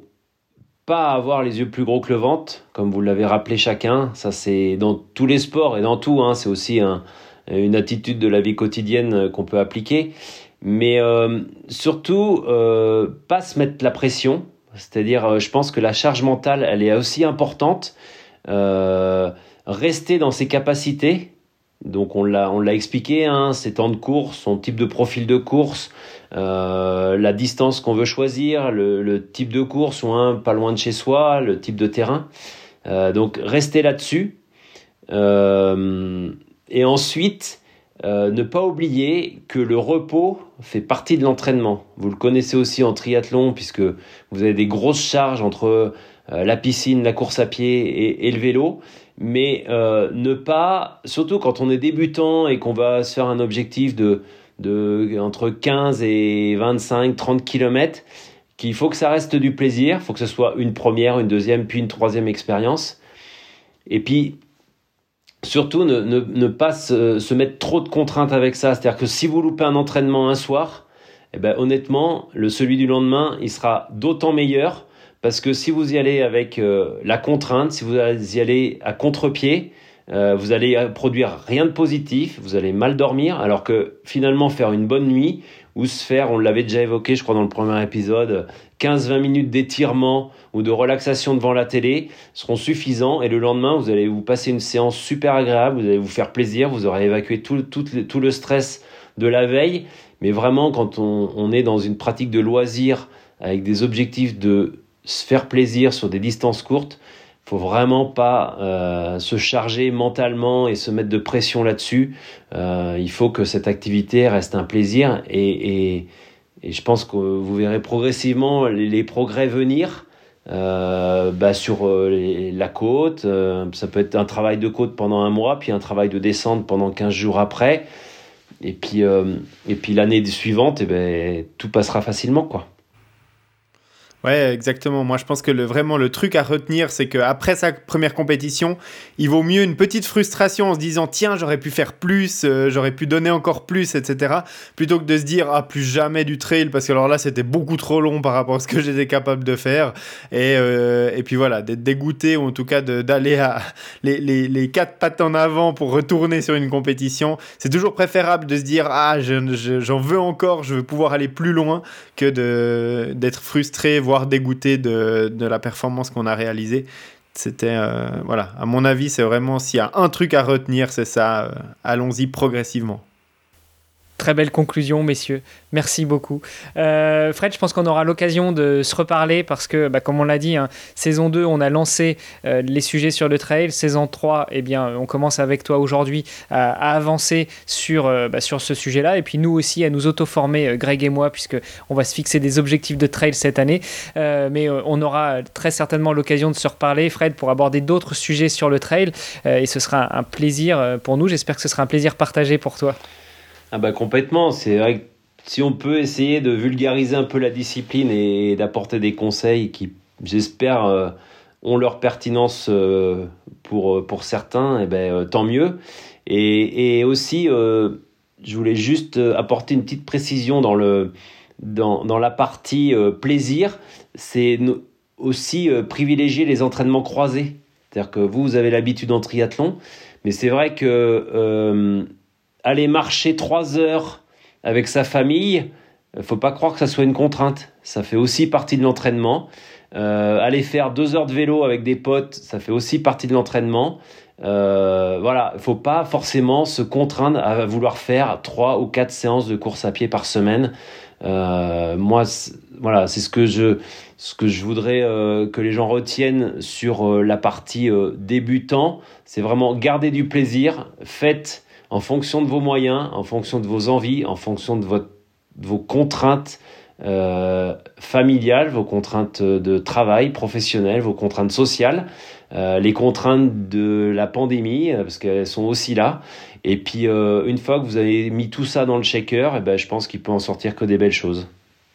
pas avoir les yeux plus gros que le ventre, comme vous l'avez rappelé chacun. Ça, c'est dans tous les sports et dans tout. Hein, c'est aussi un, une attitude de la vie quotidienne qu'on peut appliquer. Mais euh, surtout, euh, pas se mettre la pression. C'est-à-dire, euh, je pense que la charge mentale, elle est aussi importante. Euh, rester dans ses capacités. Donc, on l'a, on l'a expliqué, hein, ses temps de course, son type de profil de course, euh, la distance qu'on veut choisir, le, le type de course, ou un pas loin de chez soi, le type de terrain. Euh, donc, rester là-dessus. Euh, et ensuite, euh, ne pas oublier que le repos fait partie de l'entraînement. Vous le connaissez aussi en triathlon, puisque vous avez des grosses charges entre euh, la piscine, la course à pied et, et le vélo. Mais euh, ne pas, surtout quand on est débutant et qu'on va se faire un objectif de, de entre quinze et vingt-cinq, trente kilomètres, qu'il faut que ça reste du plaisir, il faut que ce soit une première, une deuxième, puis une troisième expérience. Et puis, surtout, ne, ne, ne pas se, se mettre trop de contraintes avec ça. C'est-à-dire que si vous loupez un entraînement un soir, eh ben, honnêtement, le celui du lendemain, il sera d'autant meilleur. Parce que si vous y allez avec euh, la contrainte, si vous y allez à contre-pied, euh, vous allez produire rien de positif, vous allez mal dormir, alors que finalement faire une bonne nuit ou se faire, on l'avait déjà évoqué je crois dans le premier épisode, quinze à vingt minutes d'étirement ou de relaxation devant la télé seront suffisants et le lendemain vous allez vous passer une séance super agréable, vous allez vous faire plaisir, vous aurez évacué tout, tout, tout le stress de la veille. Mais vraiment, quand on, on est dans une pratique de loisir avec des objectifs de se faire plaisir sur des distances courtes, il ne faut vraiment pas euh, se charger mentalement et se mettre de pression là-dessus. Euh, il faut que cette activité reste un plaisir et, et, et je pense que vous verrez progressivement les, les progrès venir euh, bah sur euh, les, la côte. Euh, ça peut être un travail de côte pendant un mois, puis un travail de descente pendant quinze jours après. Et puis, euh, et puis l'année suivante, eh ben, tout passera facilement, quoi. Ouais, exactement. Moi, je pense que le, vraiment le truc à retenir, c'est qu'après sa première compétition, il vaut mieux une petite frustration en se disant « Tiens, j'aurais pu faire plus, euh, j'aurais pu donner encore plus, et cetera » plutôt que de se dire « Ah, plus jamais du trail » parce que alors là, c'était beaucoup trop long par rapport à ce que j'étais capable de faire. Et, euh, et puis voilà, d'être dégoûté ou en tout cas de, d'aller à les, les, les quatre pattes en avant pour retourner sur une compétition. C'est toujours préférable de se dire « Ah, je, je, j'en veux encore, je veux pouvoir aller plus loin » que de, d'être frustré, voire dégoûté de, de la performance qu'on a réalisée. C'était, euh, voilà, à mon avis, c'est vraiment, s'il y a un truc à retenir, c'est ça, euh, allons-y progressivement. Très belle conclusion, messieurs. Merci beaucoup. Euh, Fred, je pense qu'on aura l'occasion de se reparler parce que, bah, comme on l'a dit, hein, saison deux, on a lancé euh, les sujets sur le trail. Saison trois, eh bien, on commence avec toi aujourd'hui à, à avancer sur, euh, bah, sur ce sujet-là. Et puis nous aussi, à nous auto-former, euh, Greg et moi, puisqu'on va se fixer des objectifs de trail cette année. Euh, mais euh, on aura très certainement l'occasion de se reparler, Fred, pour aborder d'autres sujets sur le trail. Euh, et ce sera un plaisir pour nous. J'espère que ce sera un plaisir partagé pour toi. Ah bah complètement, c'est vrai que si on peut essayer de vulgariser un peu la discipline et d'apporter des conseils qui, j'espère, euh, ont leur pertinence euh, pour, pour certains, et ben, euh, tant mieux. Et, et aussi, euh, je voulais juste apporter une petite précision dans, le, dans, dans la partie euh, plaisir, c'est no- aussi euh, privilégier les entraînements croisés. C'est-à-dire que vous, vous avez l'habitude en triathlon, mais c'est vrai que... Euh, aller marcher trois heures avec sa famille, il ne faut pas croire que ça soit une contrainte. Ça fait aussi partie de l'entraînement. Euh, aller faire deux heures de vélo avec des potes, ça fait aussi partie de l'entraînement. Euh, voilà, il ne faut pas forcément se contraindre à vouloir faire trois ou quatre séances de course à pied par semaine. Euh, moi, c'est, voilà, c'est ce que je, ce que je voudrais euh, que les gens retiennent sur euh, la partie euh, débutant. C'est vraiment garder du plaisir, faites en fonction de vos moyens, en fonction de vos envies, en fonction de, votre, de vos contraintes euh, familiales, vos contraintes de travail professionnel, vos contraintes sociales, euh, les contraintes de la pandémie, parce qu'elles sont aussi là. Et puis, euh, une fois que vous avez mis tout ça dans le shaker, eh ben, je pense qu'il peut en sortir que des belles choses.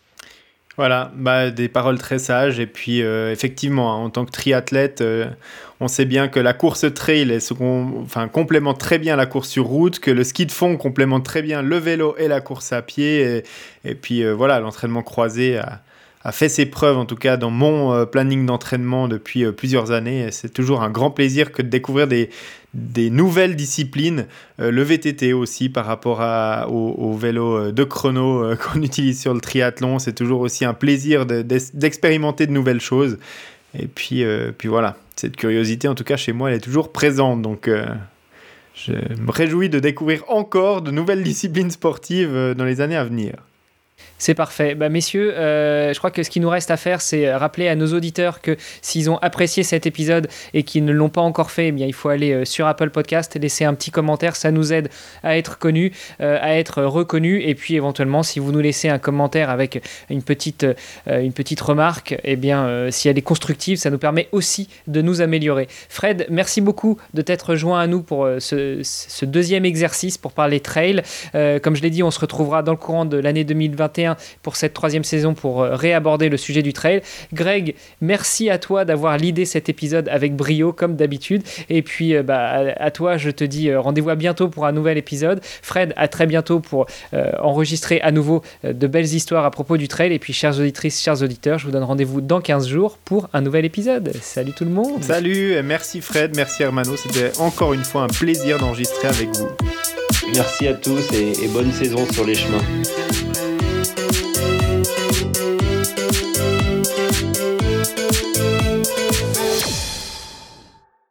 Voilà, bah, des paroles très sages. Et puis, euh, effectivement, hein, en tant que triathlète, euh, on sait bien que la course trail elle se com- enfin, complémente très bien la course sur route, que le ski de fond complémente très bien le vélo et la course à pied. Et, et puis, euh, voilà, l'entraînement croisé a, a fait ses preuves, en tout cas dans mon euh, planning d'entraînement depuis euh, plusieurs années. Et c'est toujours un grand plaisir que de découvrir des, des nouvelles disciplines, euh, le V T T aussi par rapport à, au, au vélo de chrono euh, qu'on utilise sur le triathlon. C'est toujours aussi un plaisir de, de, d'expérimenter de nouvelles choses. Et puis, euh, puis voilà, cette curiosité, en tout cas chez moi, elle est toujours présente. Donc euh, je me réjouis de découvrir encore de nouvelles disciplines sportives euh, dans les années à venir. C'est parfait. Bah, messieurs, euh, je crois que ce qu'il nous reste à faire, c'est rappeler à nos auditeurs que s'ils ont apprécié cet épisode et qu'ils ne l'ont pas encore fait, eh bien, il faut aller euh, sur Apple Podcast et laisser un petit commentaire. Ça nous aide à être connus, euh, à être reconnus. Et puis, éventuellement, si vous nous laissez un commentaire avec une petite, euh, une petite remarque, eh bien, euh, si elle est constructive, ça nous permet aussi de nous améliorer. Fred, merci beaucoup de t'être joint à nous pour euh, ce, ce deuxième exercice pour parler trail. Euh, comme je l'ai dit, on se retrouvera dans le courant de l'année deux mille vingt et un pour cette troisième saison pour réaborder le sujet du trail. Greg, merci à toi d'avoir leadé cet épisode avec brio comme d'habitude. Et puis bah, à, à toi, je te dis rendez-vous à bientôt pour un nouvel épisode. Fred, à très bientôt pour euh, enregistrer à nouveau euh, de belles histoires à propos du trail. Et puis chères auditrices, chers auditeurs, je vous donne rendez-vous dans quinze jours pour un nouvel épisode. Salut tout le monde. Salut, et merci Fred, merci Hermano. C'était encore une fois un plaisir d'enregistrer avec vous. Merci à tous et, et bonne saison sur les chemins.